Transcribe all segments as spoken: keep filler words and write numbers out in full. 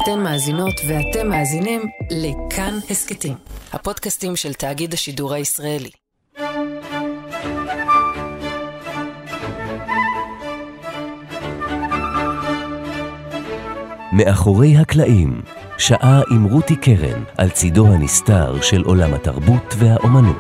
אתן מאזינות ואתם מאזינים לכאן הסקטים, הפודקאסטים של תאגיד השידור הישראלי. מאחורי הקלעים, שעה עם רותי קרן על צידו הנסתר של עולם התרבות והאומנות.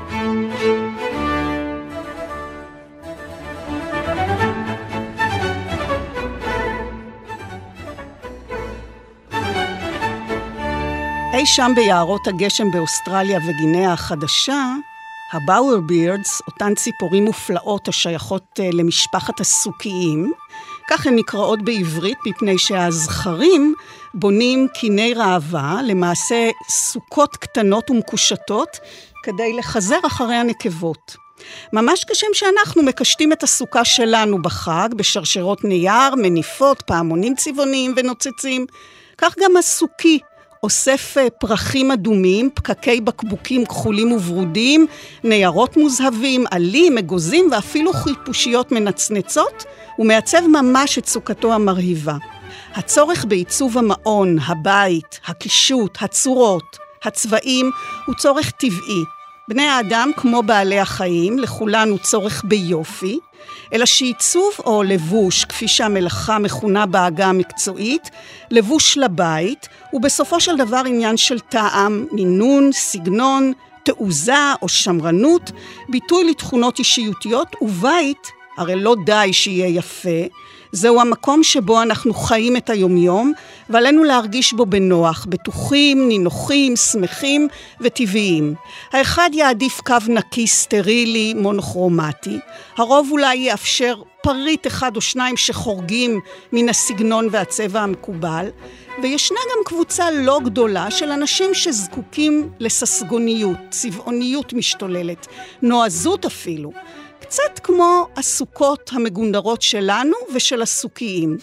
אי שם ביערות הגשם באוסטרליה וגינאה החדשה, הבאואר בירדס, אותן ציפורים מופלאות השייכות למשפחת הסוכיים, כך הן נקראות בעברית מפני שהזכרים בונים קיני ראווה, למעשה סוכות קטנות ומקושטות, כדי לחזר אחרי הנקבות. ממש כשם שאנחנו מקשטים את הסוכה שלנו בחג, בשרשרות נייר, מניפות, פעמונים צבעוניים ונוצצים, כך גם הסוכי, אוסף פרחים אדומים, פקקי בקבוקים כחולים וברודים, ניירות מוזהבים, עלים, מגוזים ואפילו חיפושיות מנצנצות, ומעצב ממש את סוכתו המרהיבה. הצורך בעיצוב המעון, הבית, הקישוט, הצורות, הצבעים, הוא צורך טבעי. בני האדם, כמו בעלי החיים, לכולנו צורך ביופי, אלא שעיצוב או לבוש, כפי שהמלאכה מכונה בעגה המקצועית, לבוש לבית, הוא בסופו של דבר עניין של טעם, מינון, סגנון, תעוזה או שמרנות, ביטוי לתכונות אישיותיות, ובית, הרי לא די שיהיה יפה, זהו המקום שבו אנחנו חיים את היומיום, ועלינו להרגיש בו בנוח, בטוחים, נינוחים, שמחים וטבעיים. האחד יעדיף קו נקי, סטרילי, מונוכרומטי. הרוב אולי יאפשר פריט אחד או שניים שחורגים מן הסגנון והצבע המקובל, וישנה גם קבוצה לא גדולה של אנשים שזקוקים לססגוניות, צבעוניות משתוללת, נועזות אפילו. קצת כמו הסוכות המגונדרות שלנו ושל הסוכיים.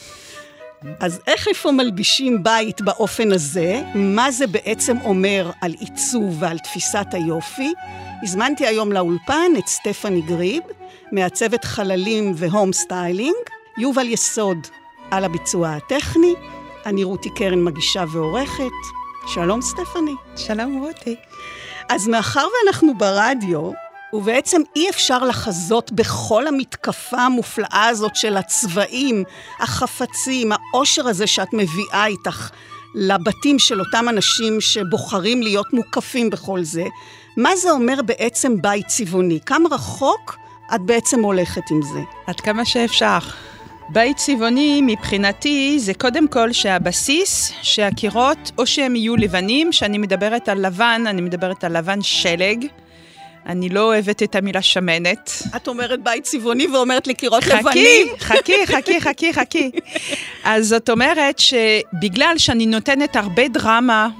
אז איך איפה מלבישים בית באופן הזה? מה זה בעצם אומר על עיצוב ועל תפיסת היופי? הזמנתי היום לאולפן את סטפני גריב, מעצבת חללים והום סטיילינג, יובל יסוד על הביצוע הטכני, אני רותי קרן מגישה ועורכת. שלום סטפני. שלום רותי. אז מאחר ואנחנו ברדיו, ובעצם אי אפשר לחזות בכל המתקפה המופלאה הזאת של הצבעים, החפצים, העושר הזה שאת מביאה איתך לבתים של אותם אנשים שבוחרים להיות מוקפים בכל זה. מה זה אומר בעצם בית צבעוני? כמה רחוק את בעצם הולכת עם זה? עד כמה שאפשר. בית צבעוני מבחינתי זה קודם כל שהבסיס, שהקירות או שהם יהיו לבנים, שאני מדברת על לבן, אני מדברת על לבן שלג, אני לא אוהבת את המילה שמנת. את אומרת בית צבעוני ואומרת לי קירות לבנים. חכי, חכי, חכי, חכי. אז זאת אומרת שבגלל שאני נותנת הרבה דרמה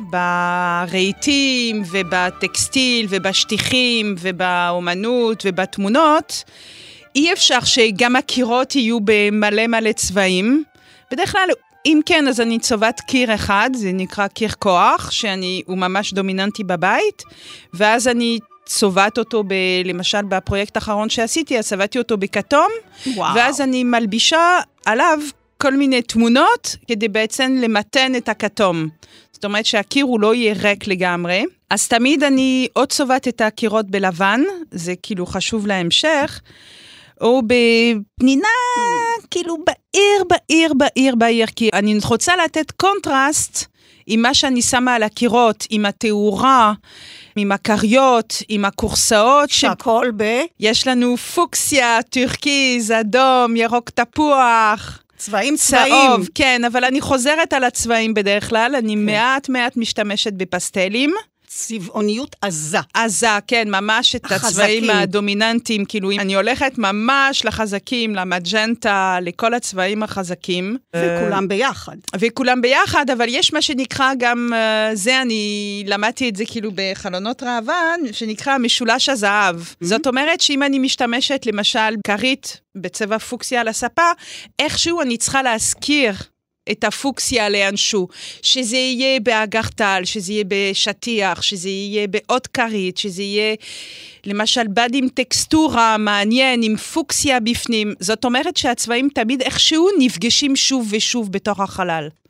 ברהיטים ובטקסטיל ובשטיחים ובאומנות ובתמונות, אי אפשר שגם הקירות יהיו במלא מלא צבעים. בדרך כלל, אם כן, אז אני צובעת קיר אחד, זה נקרא קיר כוח, שהוא ממש דומיננטי בבית, ואז אני צובעת אותו, ב, למשל בפרויקט האחרון שעשיתי, אז צבעתי אותו בכתום, וואו. ואז אני מלבישה עליו כל מיני תמונות, כדי בעצם למתן את הכתום. זאת אומרת שהקיר הוא לא יהיה ריק לגמרי. אז תמיד אני עוד צובעת את הקירות בלבן, זה כאילו חשוב להמשך, או בפנינה, כאילו בעיר, בעיר, בעיר, בעיר, כי אני רוצה לתת קונטרסט עם מה שאני שמה על הקירות, עם התאורה, עם הקריות, עם הקורסאות. שהכל ב... יש לנו פוקסיה, טורקיז, אדום, ירוק תפוח. צבעים צבעים. צהוב, כן, אבל אני חוזרת על הצבעים בדרך כלל, אני כן. מעט מעט משתמשת בפסטלים. צבעוניות עזה. עזה, כן, ממש את החזקים. הצבעים הדומיננטיים, כאילו אני הולכת ממש לחזקים, למג'נטה, לכל הצבעים החזקים. וכולם ביחד. וכולם ביחד, אבל יש מה שנקרא גם, זה אני למדתי את זה כאילו בחלונות ראווה, שנקרא משולש הזהב. Mm-hmm. זאת אומרת שאם אני משתמשת למשל כרית בצבע פוקסיה על הספה, איכשהו אני צריכה להזכיר את הפוקסיה לאנשהו, שזה יהיה באגרטל, שזה יהיה בשטיח, שזה יהיה בעוד קרית, שזה יהיה למשל בד עם טקסטורה מעניין, עם פוקסיה בפנים. זאת אומרת שהצבעים תמיד איכשהו נפגשים שוב ושוב בתוך החלל.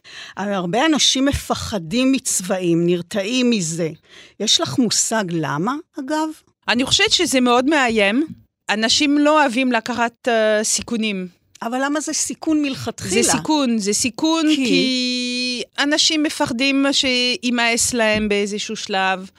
אבל הרבה אנשים מפחדים מצבעים, נרתעים מזה. יש לך מושג למה, אגב? אני חושבת שזה מאוד מאיים. אנשים לא אוהבים לקחת uh, סיכונים. אבל למה זה סיכון מלכתחילה? זה סיכון, זה סיכון כי, כי אנשים מפחדים שימאס להם באיזשהו שלב.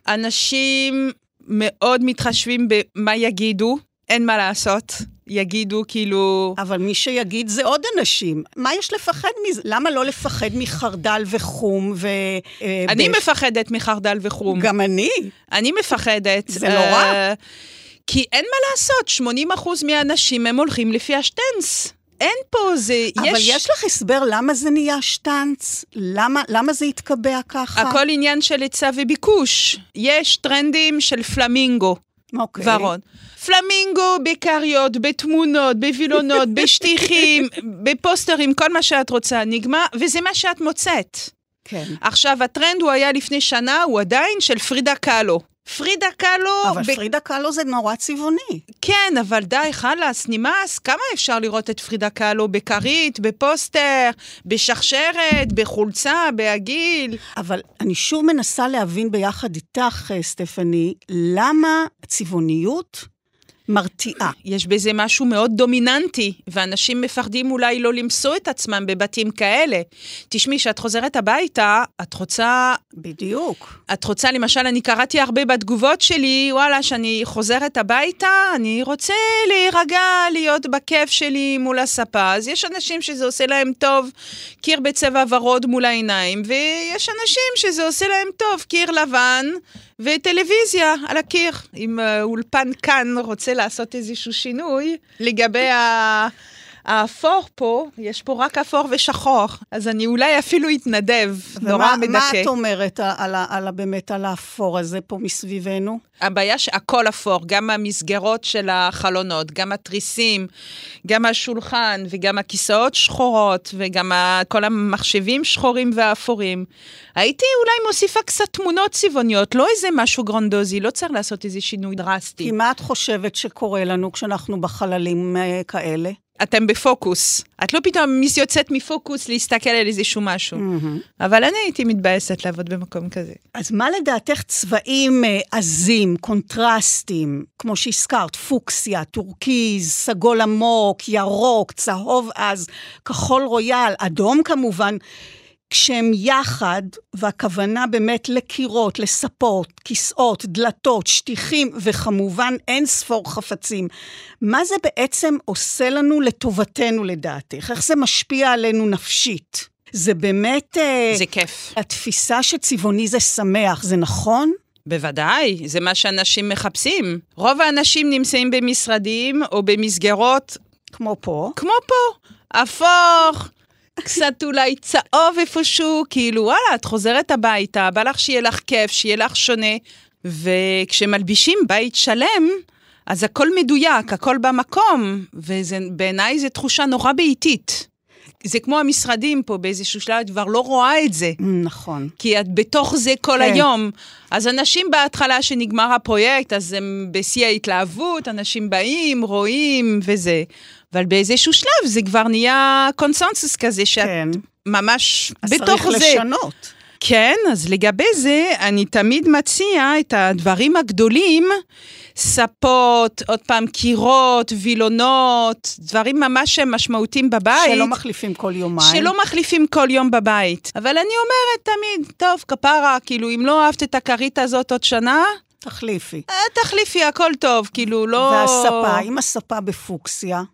אנשים מאוד מתחשבים במה יגידו, אין מה לעשות. יגידו כאילו... אבל מי שיגיד זה עוד אנשים. מה יש לפחד מזה? למה לא לפחד מחרדל וחום ו... אני בש... מפחדת מחרדל וחום. גם אני. אני מפחדת. זה נורא. Uh, כי אין מה לעשות, שמונים אחוז מהאנשים הם הולכים לפי השטנץ. אין פה, זה... אבל יש... יש לך הסבר למה זה נהיה שטנץ? למה, למה זה התקבע ככה? הכל עניין של היצע וביקוש. יש טרנדים של פלמינגו. אוקיי. ורון. פלמינגו בקריות, בתמונות, בווילונות, בשטיחים, בפוסטרים, כל מה שאת רוצה נגמר, וזה מה שאת מוצאת. כן. עכשיו, הטרנד הוא היה לפני שנה, הוא עדיין של פרידה קלו. פרידה קלו... אבל ב... פרידה קלו זה נורא צבעוני. כן, אבל די, חלס, נמאס, כמה אפשר לראות את פרידה קלו? בקרית, בפוסטר, בשרשרת, בחולצה, בעגיל? אבל אני שוב מנסה להבין ביחד איתך, סטפני, למה צבעוניות מרתיעה? יש בזה משהו מאוד דומיננטי, ואנשים מפחדים אולי לא למצוא את עצמם בבתים כאלה. תשמעי, שאת חוזרת הביתה, את רוצה... בדיוק. את רוצה, למשל, אני קראתי הרבה בתגובות שלי, וואלה, שאני חוזרת הביתה, אני רוצה להירגע, להיות בכיף שלי מול הספה. אז יש אנשים שזה עושה להם טוב, קיר בצבע ורוד מול העיניים, ויש אנשים שזה עושה להם טוב, קיר לבן, וטלוויזיה על הקיר. אם אולפן כאן רוצה לעשות איזשהו שינוי, לגבי ה... האפור פה, יש פה רק אפור ושחור, אז אני אולי אפילו אתנדב, נורא מדכא. מה את אומרת על, על, באמת על האפור הזה פה מסביבנו? הבעיה שהכל אפור, גם המסגרות של החלונות, גם התריסים, גם השולחן, וגם הכיסאות שחורות, וגם כל המחשבים שחורים ואפורים. הייתי אולי מוסיפה קצת תמונות צבעוניות, לא איזה משהו גרנדוזי, לא צריך לעשות איזה שינוי דרסטי. כי מה את חושבת שקורה לנו כשאנחנו בחללים כאלה? אתם בפוקוס. את לא פתאום מיס יוצאת מפוקוס להסתכל על איזשהו משהו. אבל אני הייתי מתבאסת לעבוד במקום כזה. אז מה לדעתך צבעים עזים, קונטרסטים, כמו שהזכרת, פוקסיה, טורקיז, סגול עמוק, ירוק, צהוב עז, כחול רויאל, אדום כמובן, כשהם יחד, והכוונה באמת לקירות, לספות, כיסאות, דלתות, שטיחים, וכמובן אין ספור חפצים. מה זה בעצם עושה לנו לטובתנו לדעתך? איך זה משפיע עלינו נפשית? זה באמת... זה כיף. התפיסה שצבעוני זה שמח, זה נכון? בוודאי, זה מה שאנשים מחפשים. רוב האנשים נמצאים במשרדים או במסגרות... כמו פה. כמו פה. אפור... קצת אולי צהוב איפשהו, כאילו, וואלה, את חוזרת הביתה, בא לך שיהיה לך כיף, שיהיה לך שונה, וכשמלבישים בית שלם, אז הכל מדויק, הכל במקום, ובעיניי זו תחושה נורא ביתית. זה כמו המשרדים פה, באיזשהו שלב, את כבר לא רואה את זה. נכון. כי את בתוך זה כל כן. היום. אז אנשים בהתחלה שנגמר הפרויקט, אז הם בשיא ההתלהבות, אנשים באים, רואים וזה. אבל באיזשהו שלב זה כבר נהיה קונסנסוס כזה, שאת כן. ממש בתוך זה. צריך לשנות. כן, אז לגבי זה, אני תמיד מציע את הדברים הגדולים, ספות, עוד פעם קירות, וילונות, דברים ממש משמעותיים בבית. שלא מחליפים כל יומיים. שלא מחליפים כל יום בבית. אבל אני אומרת תמיד, טוב, כפרה, כאילו, אם לא אהבת את הכרית הזאת עוד שנה, תחליפי. תחליפי, הכל טוב, כאילו, לא... והספה, עם הספה בפוקסיה.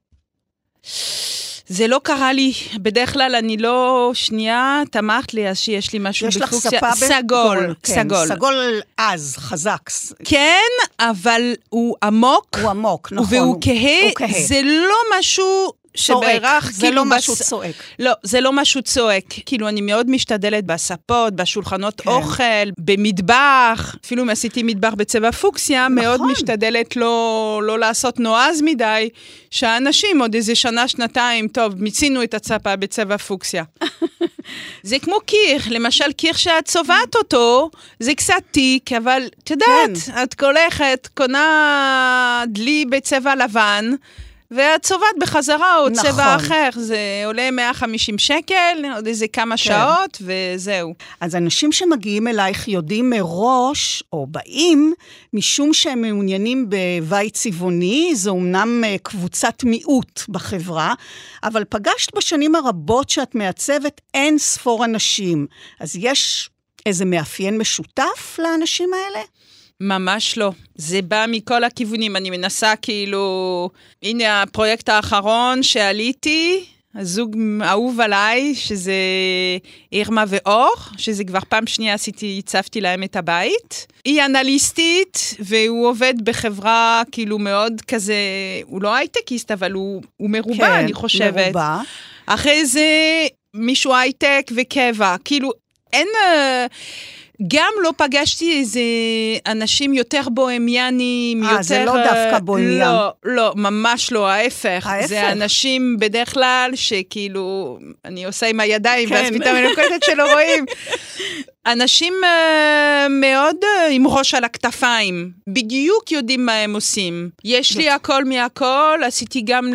זה לא קרה לי, בדרך כלל אני לא שנייה, תמכת לי, אז שיש לי משהו בפוקסיה. יש לך ספה סגול, כן, סגול. סגול אז, חזק. כן, אבל הוא עמוק. הוא עמוק, נכון. והוא כהה, זה לא משהו שבערך... זה לא משהו צועק. לא, זה לא משהו צועק. כאילו, אני מאוד משתדלת בספות, בשולחנות אוכל, במטבח, אפילו אם עשיתי מטבח בצבע פוקסיה, מאוד משתדלת לא לעשות נועז מדי, שהאנשים עוד איזה שנה, שנתיים, טוב, מיצינו את הצפה בצבע פוקסיה. זה כמו קיר, למשל קיר שאת צובעת אותו, זה קצת תיק, אבל את יודעת, את הולכת, קונה דלי בצבע לבן, והצובעת בחזרה או נכון. צבע אחר. זה עולה מאה וחמישים שקל, עוד איזה כמה כן. שעות, וזהו. אז אנשים שמגיעים אלייך יודעים מראש, או באים, משום שהם מעוניינים בבית צבעוני, זו אומנם קבוצת מיעוט בחברה, אבל פגשת בשנים הרבות שאת מעצבת אין ספור אנשים. אז יש איזה מאפיין משותף לאנשים האלה? ממש לא. זה בא מכל הכיוונים. אני מנסה כאילו, הנה הפרויקט האחרון שעליתי, הזוג אהוב עליי, שזה אירמה ואור, שזה כבר פעם שנייה עשיתי, הצבתי להם את הבית. היא אנליסטית, והוא עובד בחברה כאילו מאוד כזה, הוא לא הייטקיסט, אבל הוא, הוא מרובה, כן, אני חושבת. מרובה. אחרי זה מישהו הייטק וקבע, כאילו אין... גם לא פגשתי איזה אנשים יותר בוהמיאנים, יותר... אה, זה לא דווקא בוהמיאן. לא, לא, ממש לא, ההפך. ההפך. זה אנשים בדרך כלל שכאילו, אני עושה עם הידיים, כן. ואז פתאום אני נוקטת שלא רואים. אנשים uh, מאוד uh, עם ראש על הכתפיים, בדיוק יודעים מה הם עושים. יש לי הכל מהכל, עשיתי גם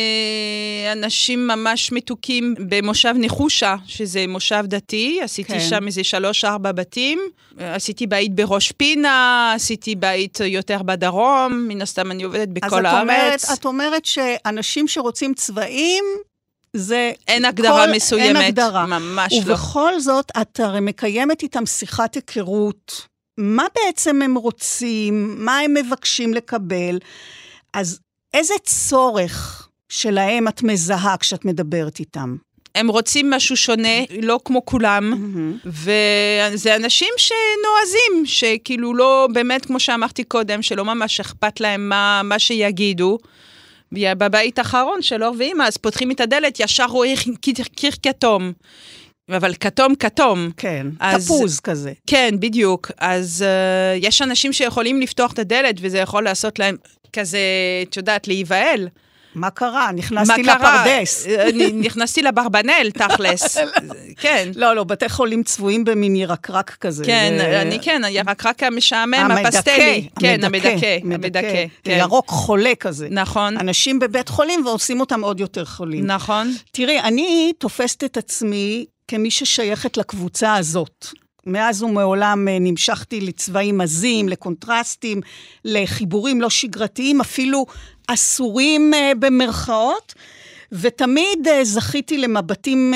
לאנשים ממש מתוקים במושב נחושה, שזה מושב דתי, עשיתי כן. שם איזה שלוש ארבע בתים, עשיתי בית בראש פינה, עשיתי בית יותר בדרום, מן הסתם אני עובדת בכל הארץ. אז את אומרת שאנשים שרוצים צבעים, זה אין הגדרה כל, מסוימת, אין הגדרה. ממש ובכל לא. ובכל זאת, את הרי מקיימת איתם שיחת היכרות, מה בעצם הם רוצים, מה הם מבקשים לקבל, אז איזה צורך שלהם את מזהה כשאת מדברת איתם? הם רוצים משהו שונה, לא כמו כולם, mm-hmm. וזה אנשים שנועזים, שכאילו לא, באמת כמו שאמרתי קודם, שלא ממש אכפת להם מה, מה שיגידו, בבית האחרון של אור ואמא, אז פותחים את הדלת, ישר רואים קיר כתום. אבל כתום כתום. כן, אז, תפוז כזה. כן, בדיוק. אז uh, יש אנשים שיכולים לפתוח את הדלת, וזה יכול לעשות להם כזה, את יודעת, להיבהל. מה קרה? נכנסתי לפרדס. נכנסתי לברבנל, תכלס. כן. לא, לא, בתי חולים צבועים במין ירקרק כזה. כן, אני כן, הירקרק המשעמם, הפסטלי. כן, המדכא. המדכא. ירוק חולה כזה. נכון. אנשים בבית חולים ועושים אותם עוד יותר חולים. נכון. תראי, אני תופסת את עצמי כמי ששייכת לקבוצה הזאת. מאז ומעולם נמשכתי לצבעים עזים, לקונטרסטים, לחיבורים לא שגרתיים, אפילו אסורים במרכאות, ותמיד זכיתי למבטים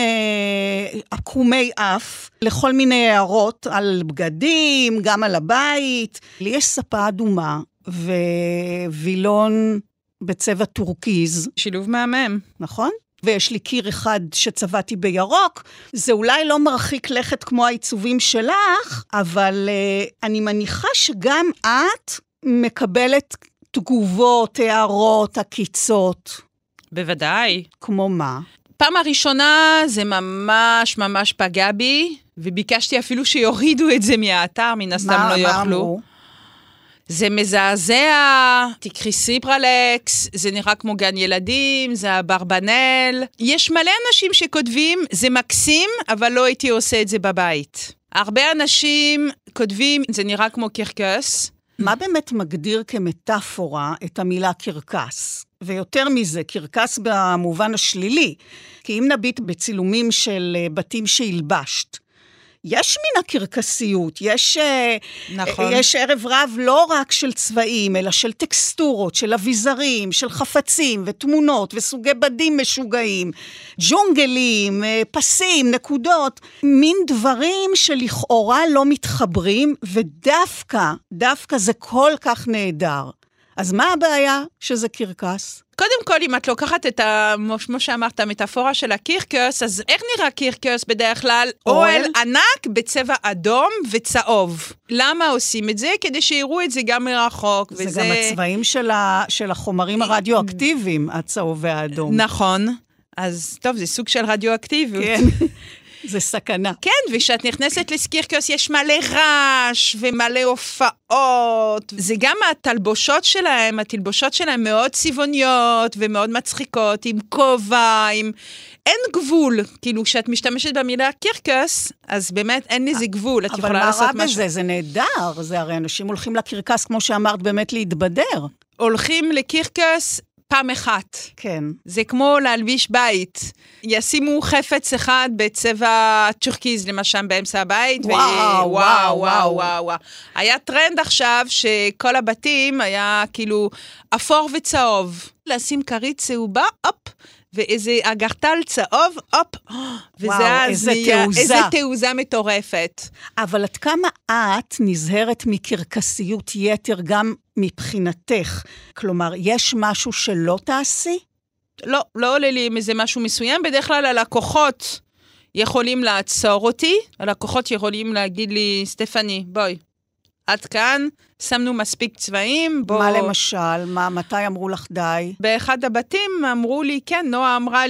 עקומי אף, לכל מיני הערות על בגדים, גם על הבית. לי יש ספה אדומה ווילון בצבע טורקיז. שילוב מהמם. נכון? ויש לי קיר אחד שצבעתי בירוק, זה אולי לא מרחיק לכת כמו העיצובים שלך, אבל uh, אני מניחה שגם את מקבלת תגובות, הערות, עקיצות. בוודאי. כמו מה? פעם הראשונה זה ממש ממש פגע בי, וביקשתי אפילו שיורידו את זה מהאתר, מן הסתם לא יוכלו. מה אמרו? זה מזעזע, תקחי סיפרלקס, זה נראה כמו גן ילדים, זה הברבנל. יש מלא אנשים שכותבים, זה מקסים, אבל לא הייתי עושה את זה בבית. הרבה אנשים כותבים, זה נראה כמו קרקס. מה באמת מגדיר כמטאפורה את המילה קרקס? ויותר מזה, קרקס במובן השלילי. כי אם נביט בצילומים של בתים שהלבשת, יש מן הקרקסיות, יש, נכון. יש ערב רב לא רק של צבעים, אלא של טקסטורות, של אביזרים, של חפצים ותמונות וסוגי בדים משוגעים, ג'ונגלים, פסים, נקודות, מין דברים שלכאורה לא מתחברים, ודווקא, דווקא זה כל כך נהדר. אז מה הבעיה שזה קרקס? קודם כל, אם את לוקחת את, ה, כמו שאמרת, המטאפורה של הקירקס, אז איך נראה קירקס בדרך כלל? אוהל ענק בצבע אדום וצהוב. למה עושים את זה? כדי שיראו את זה גם מרחוק. זה וזה... גם הצבעים של, ה, של החומרים הרדיואקטיביים, הצהוב והאדום. נכון. אז טוב, זה סוג של רדיואקטיביות. כן. זה סכנה. כן, ושאת נכנסת לקירקס יש מלא רעש ומלא הופעות. זה גם התלבושות שלהם, התלבושות שלהם מאוד צבעוניות ומאוד מצחיקות, עם כובע, עם... אין גבול. כאילו, כשאת משתמשת במילה קירקס, אז באמת אין לזה גבול. את יכולה לעשות משהו. אבל מה רע בזה? זה נהדר. זה הרי אנשים הולכים לקירקס, כמו שאמרת, באמת להתבדר. הולכים לקירקס פעם אחת. כן. זה כמו להלביש בית. ישימו חפץ אחד בצבע טורקיז, למשל, באמצע הבית. וואו, ו... וואו, וואו, וואו, וואו. היה טרנד עכשיו שכל הבתים היה כאילו אפור וצהוב. לשים כרית צהובה, הופ, ואיזה אגרטל צהוב, הופ, וזה וואו, איזה תעוזה. איזה תעוזה מטורפת. אבל עד כמה את נזהרת מקרקסיות יתר גם מבחינתך? כלומר, יש משהו שלא תעשי? לא, לא עולה לי מזה משהו מסוים. בדרך כלל הלקוחות יכולים לעצור אותי, הלקוחות יכולים להגיד לי, סטפני, בואי, עד כאן, שמנו מספיק צבעים, בוא... מה למשל? מה, מתי אמרו לך די? באחד הבתים אמרו לי, כן, נועה אמרה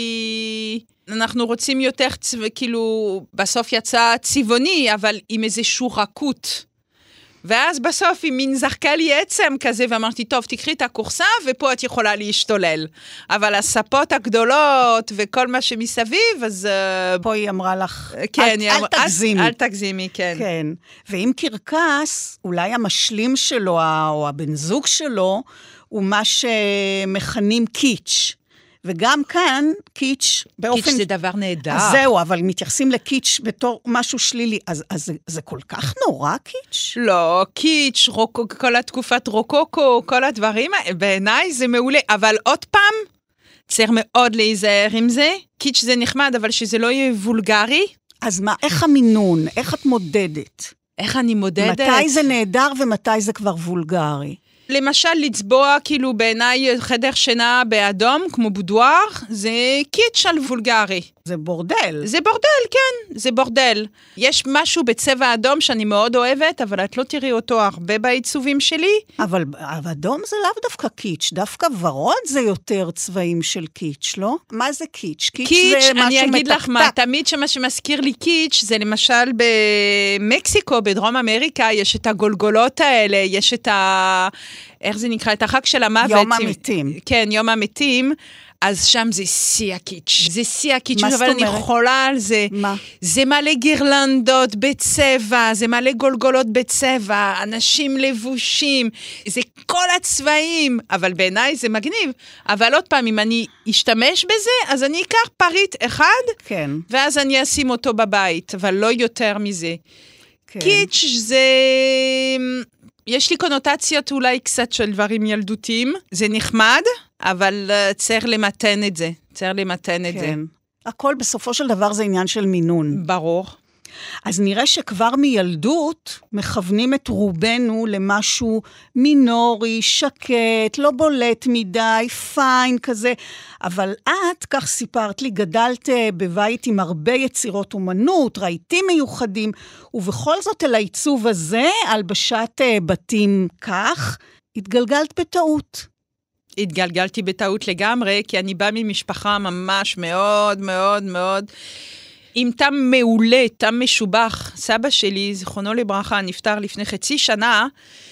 לי, אנחנו רוצים יותר צבע, כאילו, בסוף יצא צבעוני, אבל עם איזשהו רכות. ואז בסוף היא מין זרקה לי עצם כזה, ואמרתי, טוב, תקחי את הקורסה, ופה את יכולה להשתולל. אבל הספות הגדולות וכל מה שמסביב, אז... פה היא אמרה לך, כן, אל, אל תגזימי. אל, אל תגזימי, כן. כן. ואם קרקס, אולי המשלים שלו, או הבן זוג שלו, הוא מה שמכנים קיץ'. וגם כאן, קיץ' באופן... קיץ' זה דבר נהדר. אז זהו, אבל מתייחסים לקיץ' בתור משהו שלילי. אז, אז זה, זה כל כך נורא, קיץ'? לא, קיץ', רוק, כל התקופת רוקוקו, כל הדברים, בעיניי זה מעולה. אבל עוד פעם, צריך מאוד להיזהר עם זה. קיץ' זה נחמד, אבל שזה לא יהיה וולגרי. אז מה, איך המינון? איך את מודדת? איך אני מודדת? מתי זה נהדר ומתי זה כבר וולגרי? למשל, לצבוע כאילו בעיניי חדר שינה באדום, כמו בודואר, זה קיץ' על וולגרי. זה בורדל. זה בורדל, כן, זה בורדל. יש משהו בצבע אדום שאני מאוד אוהבת, אבל את לא תראי אותו הרבה בעיצובים שלי. אבל אדום זה לאו דווקא קיץ', דווקא ורוד זה יותר צבעים של קיץ', לא? מה זה קיץ'? קיץ', קיץ' זה משהו אני אגיד מתקתק. לך מה, תמיד שמה שמזכיר לי קיץ', זה למשל במקסיקו, בדרום אמריקה, יש את הגולגולות האלה, יש את ה... איך זה נקרא? את החג של המוות. יום המתים. כן, יום המתים. אז שם זה שיא הקיץ'. זה שיא הקיץ', מה זאת אבל אני אומרת? חולה על זה. מה? זה מלא גירלנדות בצבע, זה מלא גולגולות בצבע, אנשים לבושים, זה כל הצבעים, אבל בעיניי זה מגניב. אבל עוד פעם, אם אני אשתמש בזה, אז אני אקח פריט אחד, כן. ואז אני אשים אותו בבית, אבל לא יותר מזה. כן. קיץ' זה... יש לי קונוטציות אולי קצת של דברים ילדותיים, זה נחמד, אבל uh, צריך למתן את זה, צריך למתן את כן. זה. הכל בסופו של דבר זה עניין של מינון. ברור. אז נראה שכבר מילדות מכוונים את רובנו למשהו מינורי, שקט, לא בולט מדי, פיין כזה. אבל את, כך סיפרת לי, גדלת בבית עם הרבה יצירות אומנות, רהיטים מיוחדים, ובכל זאת אל העיצוב הזה, על בשעת בתים כך, התגלגלת בטעות. התגלגלתי בטעות לגמרי, כי אני באה ממשפחה ממש מאוד מאוד מאוד... עם תם מעולה, תם משובח. סבא שלי, זכרונו לברכה, נפטר לפני חצי שנה,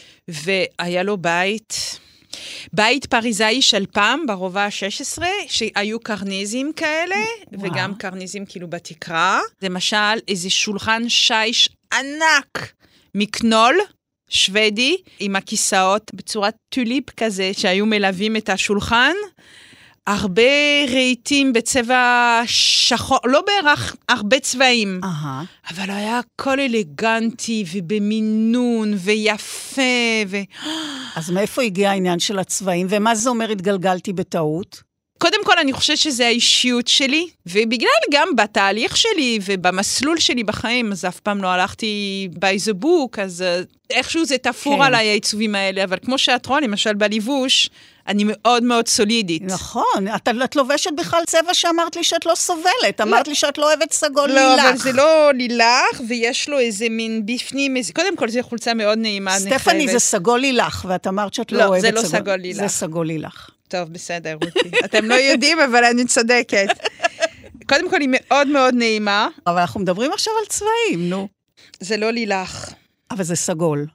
והיה לו בית, בית פריזאי של פעם, ברובע ה-שש עשרה, שהיו קרניזים כאלה, וואו. וגם קרניזים כאילו בתקרה. למשל, איזה שולחן שיש ענק מקנול, שוודי, עם הכיסאות בצורת טוליפ כזה, שהיו מלווים את השולחן, הרבה רהיטים בצבע שחור, לא בערך הרבה צבעים, uh-huh. אבל היה הכל אלגנטי ובמינון ויפה. ו... אז מאיפה הגיע העניין של הצבעים, ומה זה אומר התגלגלתי בטעות? קודם כל אני חושבת שזה האישיות שלי, ובגלל גם בתהליך שלי ובמסלול שלי בחיים, אז אף פעם לא הלכתי by the book, אז איכשהו זה תפור כן. עליי העיצובים האלה, אבל כמו שאת רואה, למשל בלבוש, אני מאוד מאוד סולידית. נכון, את, את לובשת בכלל צבע שאמרת לי שאת לא סובלת, אמרת לא. לי שאת לא אוהבת סגול לא, לילך. לא, אבל זה לא לילך, ויש לו איזה מין בפנים, איזה... קודם כל זה חולצה מאוד נעימה, סטפני נחייבת. זה סגול לילך, ואת אמרת שאת לא, לא אוהבת סגול. לא, זה לא סגול לילך. זה סגול לילך. טוב, בסדר, רותי. אתם לא יודעים, אבל אני צודקת. קודם כל היא מאוד מאוד נעימה. אבל אנחנו מדברים עכשיו על צבעים, נו. זה לא לילך. אבל זה סגול.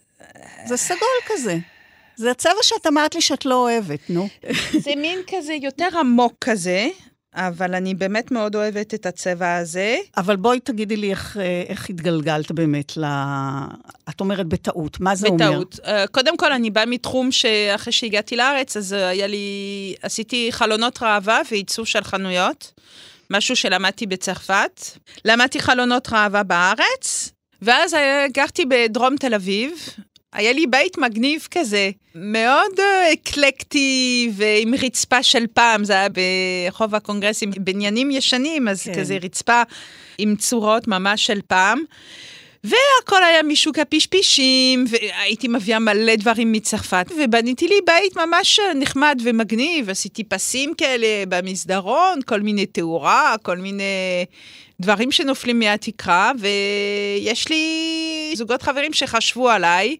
זה סגול כזה. זה הצבע שאת אמרת לי שאת לא אוהבת, נו. זה מין כזה יותר עמוק כזה, אבל אני באמת מאוד אוהבת את הצבע הזה. אבל בואי תגידי לי איך, איך התגלגלת באמת, ל... את אומרת בטעות, מה זה אומר? בטעות. קודם כל, אני באה מתחום שאחרי שהגעתי לארץ, אז היה לי, עשיתי חלונות ראווה ועיצוב של חנויות, משהו שלמדתי בצרפת. למדתי חלונות ראווה בארץ, ואז גרתי בדרום תל אביב, היה לי בית מגניב כזה, מאוד אקלקטי ועם רצפה של פעם, זה היה ברחוב הקונגרסים, בניינים ישנים, אז כן. כזה רצפה עם צורות ממש של פעם, והכל היה משוק הפשפישים, והייתי מביאה מלא דברים מצרפת, ובניתי לי בית ממש נחמד ומגניב, עשיתי פסים כאלה במסדרון, כל מיני תאורה, כל מיני דברים שנופלים מהתקרה, ויש לי זוגות חברים שחשבו עליי,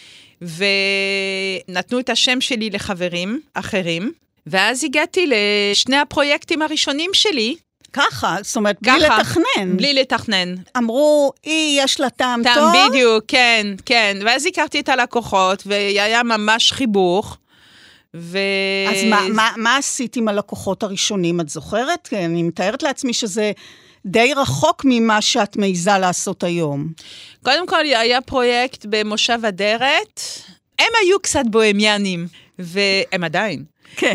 ונתנו את השם שלי לחברים אחרים, ואז הגעתי לשני הפרויקטים הראשונים שלי, ככה, זאת אומרת, בלי לתכנן. בלי לתכנן. אמרו, היא, יש לה טעם טוב. טעם בדיוק, כן, כן. ואז הכרתי את הלקוחות, והיה ממש חיבור. ו... אז מה, מה, מה עשית עם הלקוחות הראשונים, את זוכרת? כן, אני מתארת לעצמי שזה די רחוק ממה שאת מעיזה לעשות היום. קודם כל, היה פרויקט במושב אדרת. הם היו קצת בוהמיאנים, והם עדיין. כן.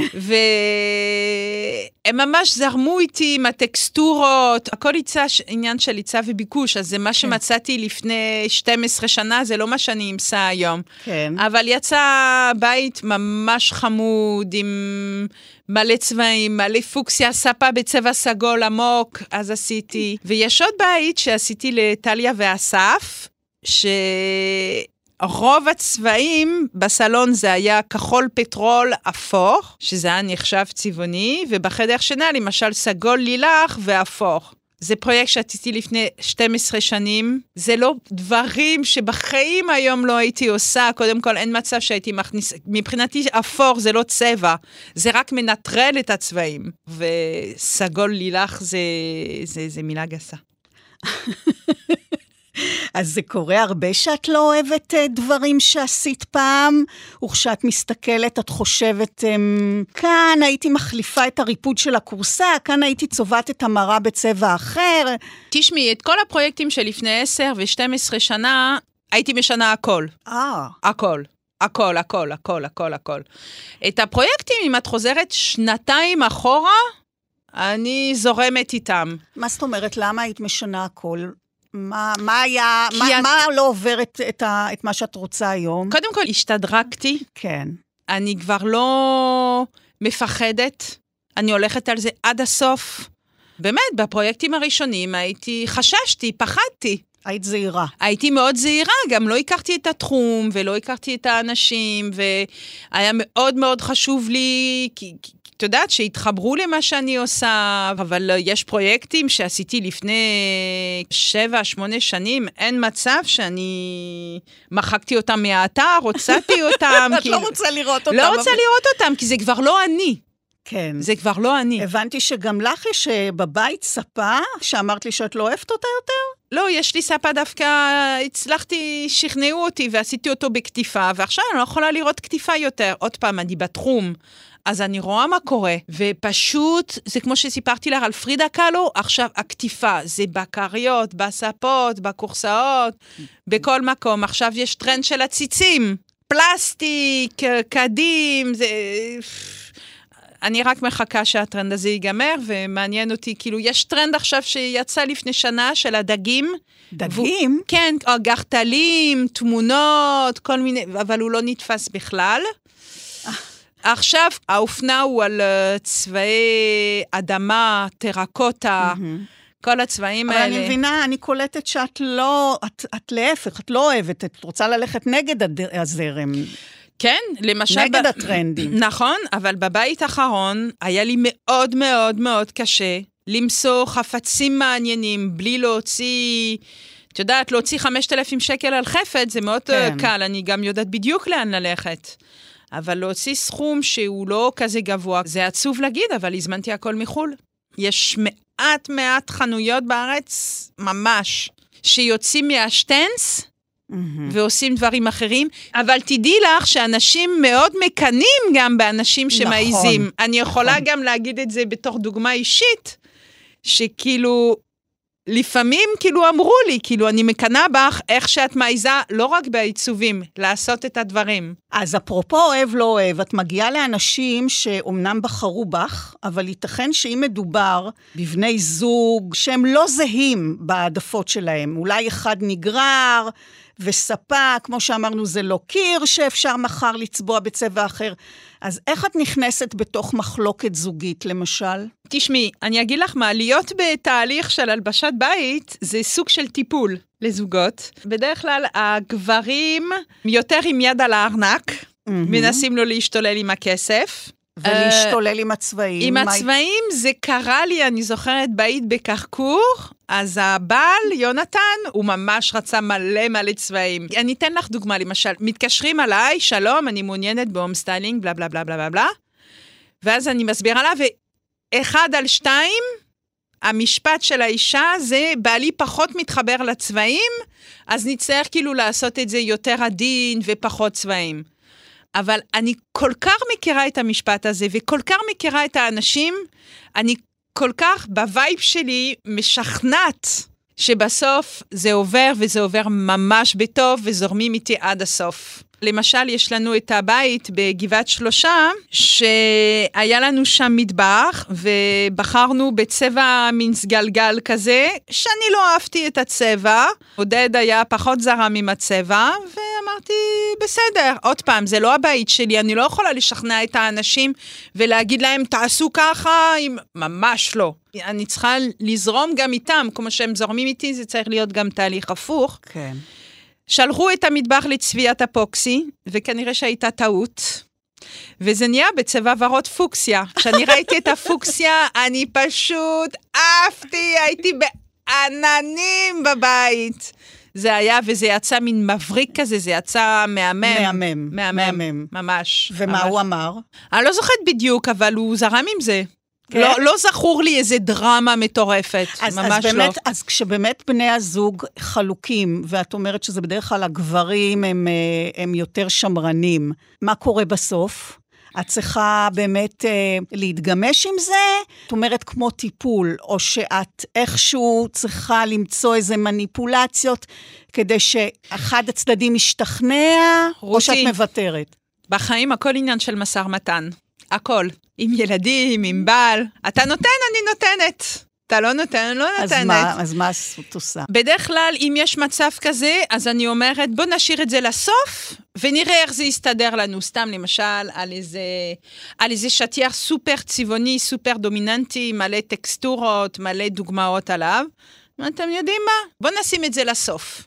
והם ממש זרמו איתי עם הטקסטורות, הכל יצא עניין של היצע וביקוש, אז זה מה שמצאתי לפני שתים עשרה שנה, זה לא מה שאני אמצא היום. כן. אבל יצא בית ממש חמוד, עם מלא צבעים, מלא פוקסיה, ספה בצבע סגול עמוק, אז עשיתי. ויש עוד בית שעשיתי לטליה ואסף, ש... רוב הצבעים בסלון זה היה כחול פטרול אפור, שזה היה נחשב צבעוני, ובחדר שינה למשל סגול לילך ואפור. זה פרויקט שעשיתי לפני שתים עשרה שנים, זה לא דברים שבחיים היום לא הייתי עושה, קודם כל אין מצב שהייתי מכניס, מבחינתי אפור זה לא צבע, זה רק מנטרל את הצבעים, וסגול לילך זה, זה, זה מילה גסה. אז זה קורה הרבה שאת לא אוהבת דברים שעשית פעם, וכשאת מסתכלת את חושבת, כאן הייתי מחליפה את הריפוד של הקורסה, כאן הייתי צובעת את המראה בצבע אחר. תשמעי, את כל הפרויקטים שלפני עשר ושתים עשרה שנה, הייתי משנה הכל. אה. הכל. הכל, הכל, הכל, הכל, הכל. את הפרויקטים, אם את חוזרת שנתיים אחורה, אני זורמת איתם. מה זאת אומרת? למה היית משנה הכל? מה, מה היה, מה, את... מה לא עובר את, את, ה, את מה שאת רוצה היום? קודם כל, השתדרגתי. כן. אני כבר לא מפחדת. אני הולכת על זה עד הסוף. באמת, בפרויקטים הראשונים הייתי, חששתי, פחדתי. היית זהירה. הייתי מאוד זהירה, גם לא הכרתי את התחום, ולא הכרתי את האנשים, והיה מאוד מאוד חשוב לי, כי... את יודעת שהתחברו למה שאני עושה, אבל יש פרויקטים שעשיתי לפני שבע, שמונה שנים, אין מצב שאני מחקתי אותם מהאתר, הוצאתי אותם. את לא רוצה לראות אותם. לא רוצה לראות אותם, כי זה כבר לא אני. כן. זה כבר לא אני. הבנתי שגם לך יש בבית ספה, שאמרת לי שאת לא אוהבת אותה יותר? לא, יש לי ספה דווקא, הצלחתי, שכנעו אותי ועשיתי אותו בכתיפה, ועכשיו אני לא יכולה לראות כתיפה יותר. עוד פעם, אני בתחום. אז אני רואה מה קורה, ופשוט, זה כמו שסיפרתי לך על פרידה קלו, עכשיו הכתיפה, זה בקריות, בספות, בקורסאות, בכל מקום. עכשיו יש טרנד של הציצים, פלסטיק, קדים, זה... אני רק מחכה שהטרנד הזה ייגמר, ומעניין אותי, כאילו, יש טרנד עכשיו שיצא לפני שנה של הדגים. דגים? ו... כן, גחתלים, תמונות, כל מיני, אבל הוא לא נתפס בכלל. עכשיו, האופנה הוא על צבעי אדמה, טרקוטה, כל הצבעים האלה. אבל אני מבינה, אני קולטת שאת לא, את, את להפך, את לא אוהבת, את רוצה ללכת נגד הזרם. כן, למשל... נגד ב... הטרנדים. נכון, אבל בבית האחרון היה לי מאוד מאוד מאוד קשה למצוא חפצים מעניינים, בלי להוציא... את יודעת, להוציא חמשת אלפים שקל על חפץ, זה מאוד כן. קל, אני גם יודעת בדיוק לאן ללכת. אבל להוציא סכום שהוא לא כזה גבוה, זה עצוב להגיד, אבל הזמנתי הכל מחול. יש מעט מעט חנויות בארץ, ממש, שיוצאים מהשטנס, ועושים דברים אחרים, אבל תדעי לך שאנשים מאוד מקנים גם באנשים שמעיזים. נכון, אני יכולה נכון. גם להגיד את זה בתור דוגמה אישית, שכאילו, לפעמים כאילו אמרו לי, כאילו אני מקנה בך איך שאת מעיזה, לא רק בעיצובים, לעשות את הדברים. אז אפרופו אוהב לא אוהב, את מגיעה לאנשים שאומנם בחרו בך, אבל ייתכן שאם מדובר בבני זוג שהם לא זהים בעדפות שלהם, אולי אחד נגרר וספה, כמו שאמרנו זה לא קיר שאפשר מחר לצבוע בצבע אחר, אז איך את נכנסת בתוך מחלוקת זוגית למשל? תשמעי, אני אגיד לך מה, להיות בתהליך של הלבשת בית, זה סוג של טיפול לזוגות. בדרך כלל הגברים יותר עם יד על הארנק, mm-hmm. מנסים לו להשתולל עם הכסף. ולהשתולל עם הצבעים. עם הצבעים זה קרה לי, אני זוכרת, בית בקרקור, אז הבעל, יונתן, הוא ממש רצה מלא מלא צבעים. אני אתן לך דוגמה, למשל, מתקשרים עליי, שלום, אני מעוניינת בהום סטיילינג, בלה בלה בלה בלה בלה, ואז אני מסבירה לה, ואחד על שתיים, המשפט של האישה זה, בעלי פחות מתחבר לצבעים, אז נצטרך כאילו לעשות את זה יותר עדין ופחות צבעים. אבל אני כל כך מכירה את המשפט הזה, וכל כך מכירה את האנשים, אני כל כך בווייב שלי משכנעת, שבסוף זה עובר, וזה עובר ממש בטוב, וזורמים איתי עד הסוף. למשל, יש לנו את הבית בגבעת שלושה, שהיה לנו שם מטבח, ובחרנו בצבע מין סגלגל כזה, שאני לא אהבתי את הצבע, עודד היה פחות זרם עם הצבע, ואמרתי, בסדר, עוד פעם, זה לא הבית שלי, אני לא יכולה לשכנע את האנשים, ולהגיד להם, תעשו ככה, ממש לא. אני צריכה לזרום גם איתם, כמו שהם זורמים איתי, זה צריך להיות גם תהליך הפוך. כן. שלחו את המטבח לצביעת אפוקסי, וכנראה שהייתה טעות, וזה נהיה בצבע ורוד פוקסיה. כשאני ראיתי את הפוקסיה, אני פשוט עפתי, הייתי בעננים בבית. זה היה, וזה יצא מין מבריק כזה, זה יצא מהמם. מהמם. מהמם, ממש. ומה ממש. הוא אמר? אני לא זוכרת בדיוק, אבל הוא זרם עם זה. כן? לא, לא זכור לי איזה דרמה מטורפת, אז, ממש אז באמת, לא. אז כשבאמת בני הזוג חלוקים, ואת אומרת שזה בדרך כלל הגברים הם, הם יותר שמרנים, מה קורה בסוף? את צריכה באמת אה, להתגמש עם זה? את אומרת כמו טיפול, או שאת איכשהו צריכה למצוא איזה מניפולציות, כדי שאחד הצדדים ישתכנע, רותי, או שאת מוותרת? בחיים הכל עניין של מסר מתן. הכל. עם ילדים, עם בעל. אתה נותן, אני נותנת. אתה לא נותן, אני לא נותנת. אז מה, אז מה את עושה? בדרך כלל, אם יש מצב כזה, אז אני אומרת, בוא נשאיר את זה לסוף, ונראה איך זה יסתדר לנו. סתם, למשל, על איזה, על איזה שטיח סופר צבעוני, סופר דומיננטי, מלא טקסטורות, מלא דוגמאות עליו. אתם יודעים מה? בוא נשים את זה לסוף.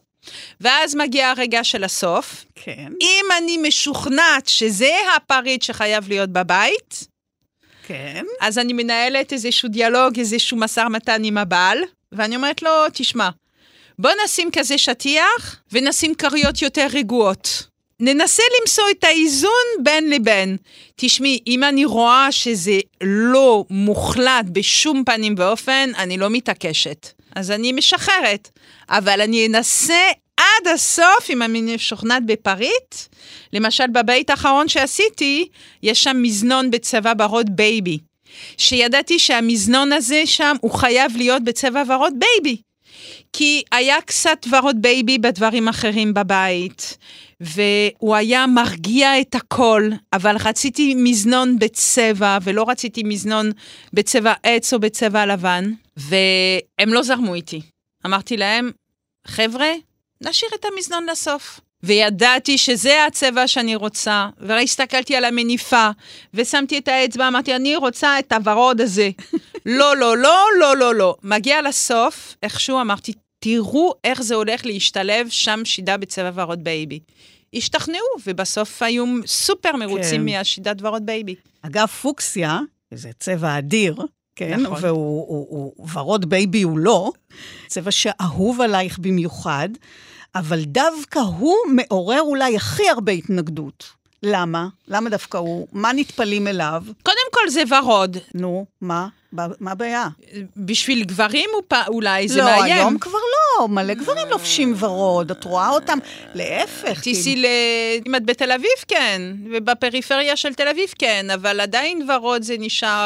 ואז מגיע הרגע של הסוף. כן. אם אני משוכנעת שזה הפריט שחייב להיות בבית, כן. אז אני מנהלת איזשהו דיאלוג, איזשהו מסר מתן עם הבעל, ואני אומרת לו, תשמע, בוא נשים כזה שטיח, ונשים קריות יותר רגועות. ננסה למצוא את האיזון בין לבין. תשמעי, אם אני רואה שזה לא מוחלט בשום פנים ואופן, אני לא מתעקשת. אז אני משחררת. אבל אני אנסה עד הסוף, אם אני משוכנעת בפריט. למשל, בבית האחרון שעשיתי, יש שם מזנון בצבע ורוד בייבי. שידעתי שהמזנון הזה שם, הוא חייב להיות בצבע ורוד בייבי. כי היה קצת ורוד בייבי בדברים אחרים בבית, והוא היה מרגיע את הכל, אבל רציתי מזנון בצבע, ולא רציתי מזנון בצבע עץ או בצבע לבן, והם לא זרמו איתי. אמרתי להם, חבר'ה, נשאיר את המזנון לסוף. וידעתי שזה הצבע שאני רוצה, והסתכלתי על המניפה, ושמתי את האצבע, אמרתי, אני רוצה את הוורוד הזה. לא, לא, לא, לא, לא, לא. מגיע לסוף, איכשהו אמרתי, תראו איך זה הולך להשתלב שם שידה בצבע ורוד בייבי. השתכנעו, ובסוף היו סופר מרוצים כן. מהשידת ורוד בייבי. אגב, פוקסיה, זה צבע אדיר, כן, נכון. והוא הוא, הוא, ורוד בייבי הוא לא, צבע שאהוב עלייך במיוחד, אבל דווקא הוא מעורר אולי הכי הרבה התנגדות. למה? למה דווקא הוא? מה נטפלים אליו? קודם כל זה ורוד. נו, מה? מה הבעיה? בשביל גברים הוא פ... אולי זה לא, מאיים. היום כבר לא, מלא גברים לובשים ורוד, את רואה אותם, להפך. תיסי ל... אם את בתל אביב, כן, ובפריפריה של תל אביב, כן, אבל עדיין ורוד זה נשאר...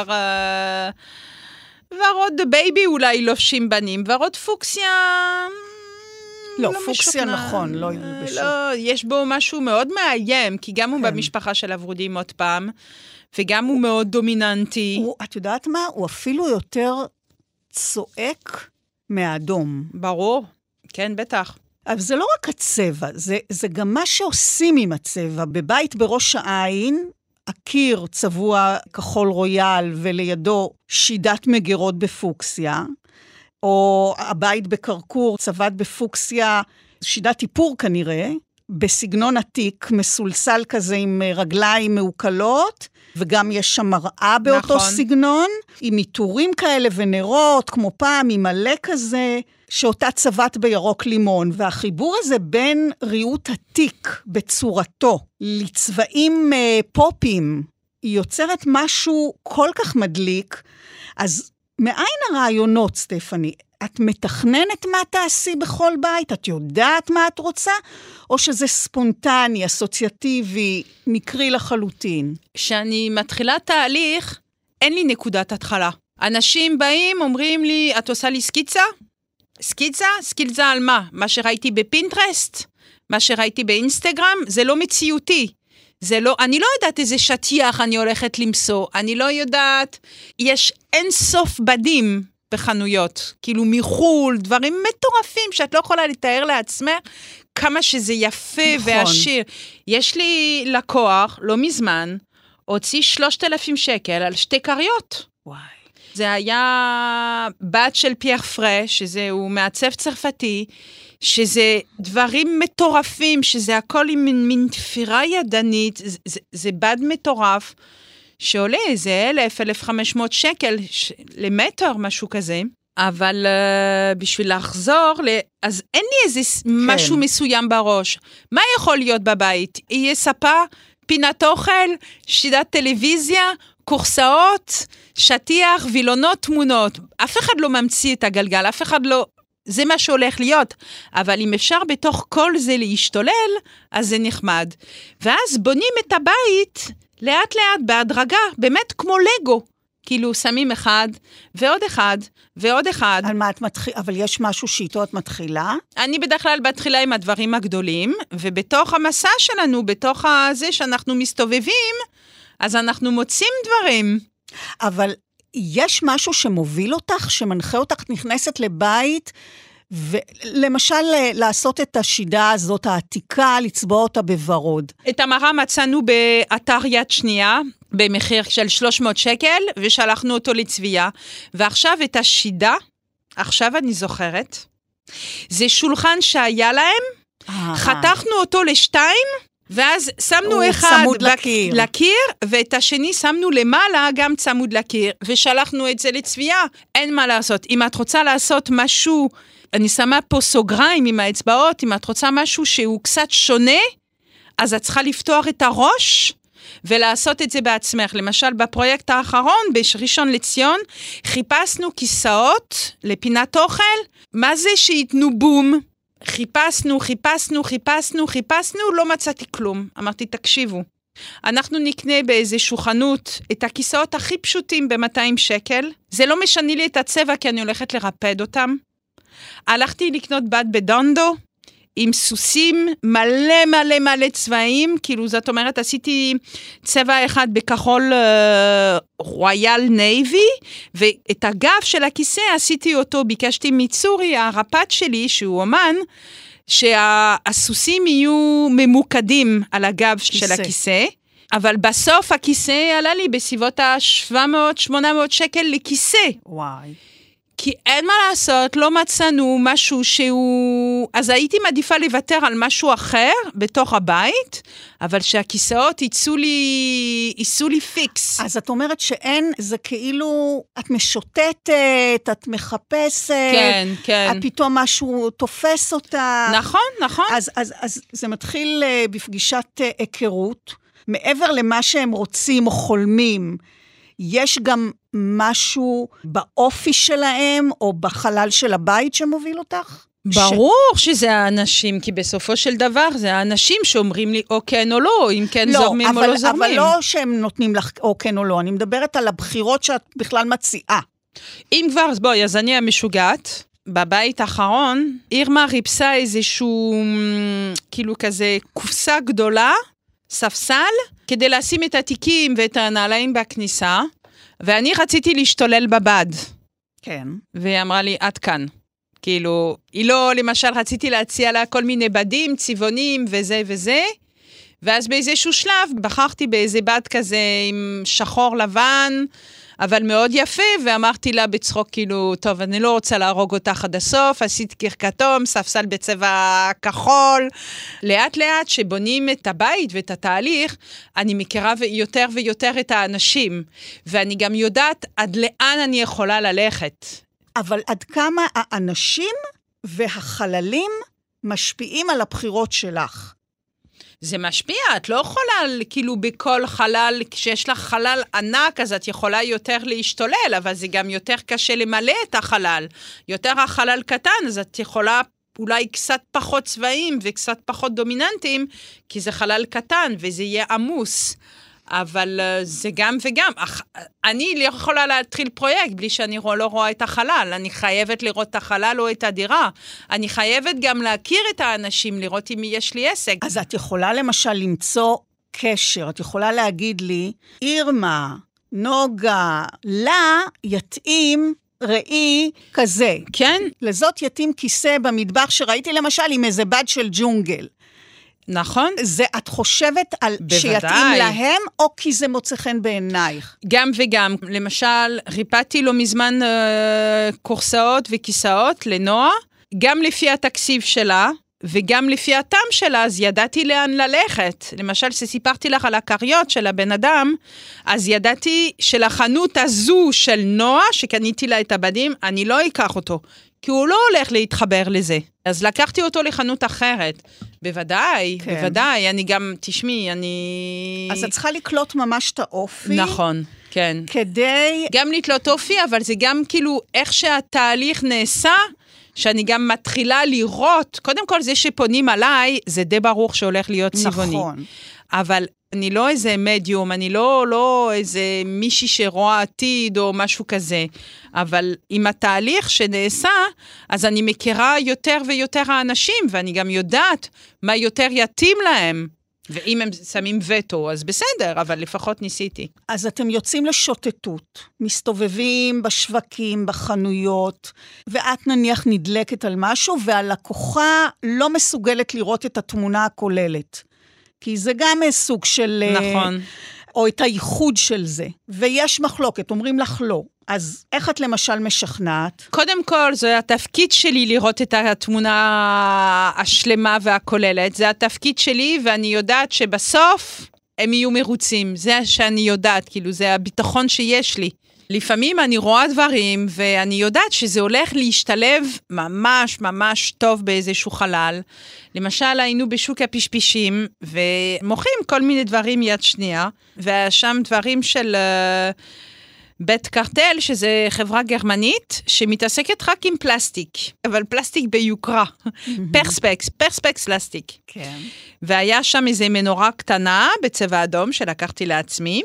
ורוד בייבי אולי לובשים בנים, ורוד פוקסיה... לא, לא פוקסיה משוכנע. נכון, לא ילבשו. לא, יש בו משהו מאוד מאיים, כי גם כן. הוא במשפחה של הוורודים עוד פעם, וגם הוא מאוד דומיננטי. הוא, את יודעת מה? הוא אפילו יותר צועק מהאדום. ברור, כן, בטח. אבל זה לא רק הצבע, זה, זה גם מה שעושים עם הצבע. בבית בראש העין, הקיר צבוע כחול רויאל, ולידו שידת מגרות בפוקסיה, או הבית בקרקור צבעת בפוקסיה, שידת איפור כנראה, בסגנון עתיק, מסולסל כזה עם רגליים מעוקלות, וגם יש שם מראה באותו נכון. סגנון, עם עיטורים כאלה ונרות, כמו פעם, עם מלא כזה, שאותה צבעת בירוק לימון, והחיבור הזה בין ריהוט עתיק בצורתו, לצבעים אה, פופים, היא יוצרת משהו כל כך מדליק, אז מאין הרעיונות, סטפני? את מתכננת מה תעשי בכל בית? את יודעת מה את רוצה? או שזה ספונטני, אסוציאטיבי, מקרי לחלוטין? כשאני מתחילה תהליך, אין לי נקודת התחלה. אנשים באים, אומרים לי, את עושה לי סקיצה? סקיצה? סקיצה על מה? מה שראיתי בפינטרסט? מה שראיתי באינסטגרם? זה לא מציאותי. זה לא, אני לא יודעת איזה שטיח אני הולכת למצוא, אני לא יודעת, יש אין סוף בדים בחנויות, כאילו מחול, דברים מטורפים שאת לא יכולה לתאר לעצמך, כמה שזה יפה נכון. ועשיר. יש לי לקוח, לא מזמן, הוציא שלושת אלפים שקל על שתי קריות. וואי. זה היה בת של פייר פרה, שזה הוא מעצב צרפתי, שזה דברים מטורפים, שזה הכל עם מין, מין תפירה ידנית, זה, זה, זה בד מטורף, שעולה איזה אלף, אלף חמש מאות שקל ש... למטר, משהו כזה, אבל uh, בשביל לחזור, ל... אז אין לי איזה כן. משהו מסוים בראש. מה יכול להיות בבית? יהיה ספה, פינת אוכל, שידת טלוויזיה, קורסאות, שטיח, וילונות, תמונות. אף אחד לא ממציא את הגלגל, אף אחד לא... זה מה שהולך להיות, אבל אם אפשר בתוך כל זה להשתולל, אז זה נחמד. ואז בונים את הבית לאט לאט בהדרגה, באמת כמו לגו. כאילו שמים אחד, ועוד אחד, ועוד אחד. על מה את מתחילה? אבל יש משהו שאיתו את מתחילה? אני בדרך כלל מתחילה עם הדברים הגדולים, ובתוך המסע שלנו, בתוך זה שאנחנו מסתובבים, אז אנחנו מוצאים דברים. אבל יש משהו שמוביל אותך, שמנחה אותך, נכנסת לבית, ולמשל לעשות את השידה הזאת העתיקה, לצבוע אותה בוורוד. את המראה מצאנו באתר יד שנייה, במחיר של שלוש מאות שקל, ושלחנו אותו לצביעה. ועכשיו את השידה, עכשיו אני זוכרת, זה שולחן שהיה להם, חתכנו אותו לשתיים, ואז שמנו אחד לקיר. לקיר, ואת השני שמנו למעלה גם צמוד לקיר, ושלחנו את זה לצביעה. אין מה לעשות. אם את רוצה לעשות משהו, אני שמה פה סוגריים עם האצבעות, אם את רוצה משהו שהוא קצת שונה, אז את צריכה לפתוח את הראש, ולעשות את זה בעצמך. למשל, בפרויקט האחרון, בראשון לציון, חיפשנו כיסאות לפינת אוכל, מה זה שיתנו בום? חיפשנו, חיפשנו, חיפשנו, חיפשנו, לא מצאתי כלום. אמרתי, תקשיבו, אנחנו נקנה באיזשהו חנות את הכיסאות הכי פשוטים ב-מאתיים שקל, זה לא משנה לי את הצבע כי אני הולכת לרפד אותם. הלכתי לקנות בד בדונדו, עם סוסים מלא מלא מלא צבעים, כאילו זאת אומרת, עשיתי צבע אחד בכחול אה, רויאל נייבי, ואת הגב של הכיסא עשיתי אותו, ביקשתי מצורי, הרפד שלי, שהוא אומן, שהסוסים יהיו ממוקדים על הגב כיסא. של הכיסא, אבל בסוף הכיסא עלה לי בסביבות ה-שבע מאות שמונה מאות שקל לכיסא. וואי. כי אין מה לעשות, לא מצאנו משהו שהוא... אז הייתי מעדיפה לוותר על משהו אחר בתוך הבית, אבל שהכיסאות ייצאו לי, ייצאו לי פיקס. אז את אומרת שאין, זה כאילו, את משוטטת, את מחפשת, כן, כן. את פתאום משהו תופס אותה. נכון, נכון. אז, אז, אז זה מתחיל בפגישת היכרות, מעבר למה שהם רוצים או חולמים, יש גם משהו באופי שלהם, או בחלל של הבית שמוביל אותך? ברור ש... שזה האנשים, כי בסופו של דבר זה האנשים שאומרים לי או כן או לא, אם כן לא, זורמים אבל, או לא זורמים. אבל לא שהם נותנים לך או כן או לא, אני מדברת על הבחירות שאת בכלל מציעה. אם כבר, אז בואי, אז אני המשוגעת. בבית האחרון, אירמה ריפסה איזשהו, כאילו כזה, קופסה גדולה, ספסל, כדי לשים את התיקים ואת הנעליים בכניסה, ואני רציתי להשתולל בבד. כן. והיא אמרה לי, עד כאן. כאילו, היא לא, למשל, רציתי להציע לה כל מיני בדים, צבעונים וזה וזה, ואז באיזשהו שלב בחרתי באיזה בד כזה עם שחור לבן, אבל מאוד יפה, ואמרתי לה בצחוק, כאילו, טוב, אני לא רוצה להרוג אותך עד הסוף, עשית קרקתום, ספסל בצבע כחול. לאט לאט שבונים את הבית ואת התהליך, אני מכירה יותר ויותר את האנשים, ואני גם יודעת עד לאן אני יכולה ללכת. אבל עד כמה האנשים והחללים משפיעים על הבחירות שלך? זה משפיע, את לא יכולה, כאילו בכל חלל, כשיש לך חלל ענק, אז את יכולה יותר להשתולל, אבל זה גם יותר קשה למלא את החלל. יותר החלל קטן, אז את יכולה אולי קצת פחות צבעים וקצת פחות דומיננטיים, כי זה חלל קטן וזה יהיה עמוס. אבל זה גם וגם. אני לא יכולה להתחיל פרויקט בלי שאני לא רואה את החלל. אני חייבת לראות את החלל או את הדירה. אני חייבת גם להכיר את האנשים, לראות אם יש לי עסק. אז את יכולה למשל למצוא קשר. את יכולה להגיד לי, אירמה, נוגה, לה יתאים ראי כזה. כן. לזאת יתאים כיסא במטבח שראיתי למשל עם איזה בד של ג'ונגל. נכון. זה את חושבת על בוודאי. שיתאים להם, או כי זה מוצא חן בעינייך? גם וגם. למשל, ריפאתי לו מזמן אה, קורסאות וכיסאות לנועה, גם לפי התקציב שלה, וגם לפי הטעם שלה, אז ידעתי לאן ללכת. למשל, שסיפרתי לך על הקריות של הבן אדם, אז ידעתי שלחנות הזו של נועה, שקניתי לה את הבדים, אני לא אקח אותו, כי הוא לא הולך להתחבר לזה. אז לקחתי אותו לחנות אחרת. בוודאי, כן. בוודאי, אני גם, תשמעי, אני... אז את צריכה לקלוט ממש את האופי. נכון, כן. כדי... גם לקלוט אופי, אבל זה גם כאילו איך שהתהליך נעשה, שאני גם מתחילה לראות, קודם כל זה שפונים עליי, זה די ברור שהולך להיות צבעוני. נכון. אבל אני לא איזה מדיום, אני לא, לא איזה מישהי שרואה עתיד או משהו כזה, אבל עם התהליך שנעשה, אז אני מכירה יותר ויותר האנשים, ואני גם יודעת מה יותר יתאים להם. ואם הם שמים וטו, אז בסדר, אבל לפחות ניסיתי. אז אתם יוצאים לשוטטות, מסתובבים בשווקים, בחנויות, ואת נניח נדלקת על משהו, והלקוחה לא מסוגלת לראות את התמונה הכוללת. כי זה גם סוג של... נכון. או את הייחוד של זה. ויש מחלוקת, אומרים לך לא. אז איך את למשל משכנעת? קודם כל, זה התפקיד שלי לראות את התמונה השלמה והכוללת. זה התפקיד שלי, ואני יודעת שבסוף הם יהיו מרוצים. זה שאני יודעת, כאילו, זה הביטחון שיש לי. לפעמים אני רואה דברים, ואני יודעת שזה הולך להשתלב ממש ממש טוב באיזשהו חלל. למשל, היינו בשוק הפשפישים, ומוכרים כל מיני דברים יד שנייה, ושם דברים של... בית קרטל, שזה חברה גרמנית, שמתעסקת רק עם פלסטיק, אבל פלסטיק ביוקרה. פרספקס, פרספקס פלסטיק. כן. והיה שם איזו מנורה קטנה, בצבע אדום, שלקחתי לעצמי,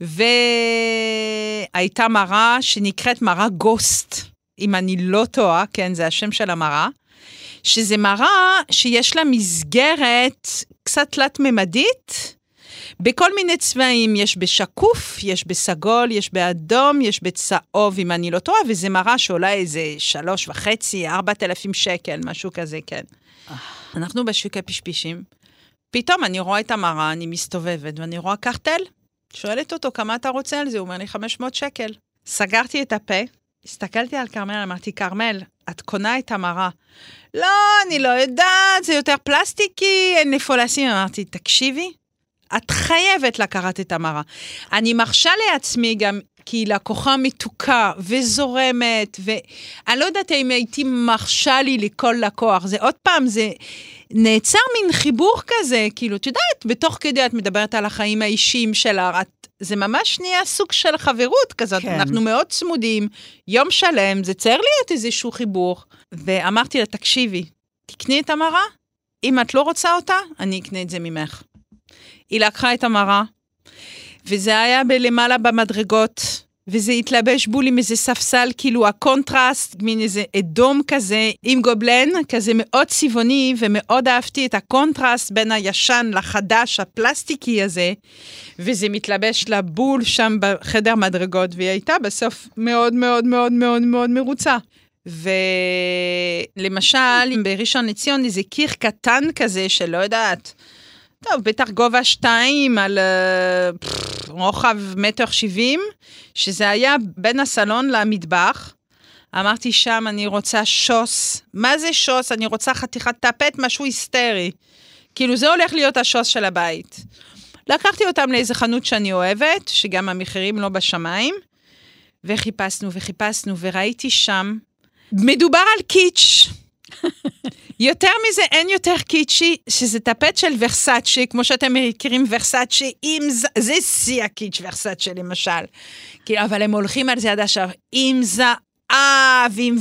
והייתה מראה שנקראת מראה גוסט, אם אני לא טועה, כן, זה השם של המראה, שזה מראה שיש לה מסגרת קצת תלת-ממדית, בכל מיני צבעים, יש בשקוף, יש בסגול, יש באדום, יש בצהוב, אם אני לא טועה, וזה מראה שעולה איזה שלוש וחצי, ארבעת אלפים שקל, משהו כזה, כן. אנחנו בשוק הפשפישים, פתאום אני רואה את המראה, אני מסתובבת, ואני רואה קרטל, שואלת אותו, כמה אתה רוצה על זה? הוא אומר לי, חמש מאות שקל. סגרתי את הפה, הסתכלתי על קרמל, אמרתי, קרמל, את קונה את המראה. לא, אני לא יודעת, זה יותר פלסטיקי, אין איפה לשים. אמרתי, תקשיבי, את חייבת לקחת את המראה. אני מרשה לעצמי גם, כי היא לקוחה מתוקה וזורמת, ואני לא יודעת אם הייתי מרשה לי לכל לקוח, זה עוד פעם, זה נעצר מין חיבור כזה, כאילו, את יודעת, בתוך כדי את מדברת על החיים האישיים שלה, את, זה ממש נהיה סוג של חברות כזאת, כן. אנחנו מאוד צמודים, יום שלם, זה צריך להיות איזשהו חיבור, ואמרתי לה, תקשיבי, תקני את המראה, אם את לא רוצה אותה, אני אקנה את זה ממך. היא לקחה את המראה, וזה היה בלמעלה במדרגות, וזה התלבש בול עם איזה ספסל, כאילו הקונטרסט, מין איזה אדום כזה, עם גובלן, כזה מאוד צבעוני, ומאוד אהבתי את הקונטרסט בין הישן לחדש, הפלסטיקי הזה, וזה מתלבש לבול שם בחדר מדרגות, והיא הייתה בסוף מאוד מאוד מאוד מאוד מאוד מרוצה. ולמשל, בראשון לציון, איזה קיר קטן כזה, שלא יודעת, טוב, בטח גובה שתיים על פff, רוחב מטר שבעים, שזה היה בין הסלון למטבח. אמרתי שם, אני רוצה שוס. מה זה שוס? אני רוצה חתיכת טפט, משהו היסטרי. כאילו, זה הולך להיות השוס של הבית. לקחתי אותם לאיזה חנות שאני אוהבת, שגם המחירים לא בשמיים, וחיפשנו וחיפשנו, וראיתי שם, מדובר על קיץ'. יותר מזה, אין יותר קיצ'י, שזה טפט של ורסאצ'י, כמו שאתם מכירים ורסאצ'י, עם זה, זה שיא הקיץ' ורסאצ'י למשל. כאילו, אבל הם הולכים על זה עד עכשיו, עם זהב, עם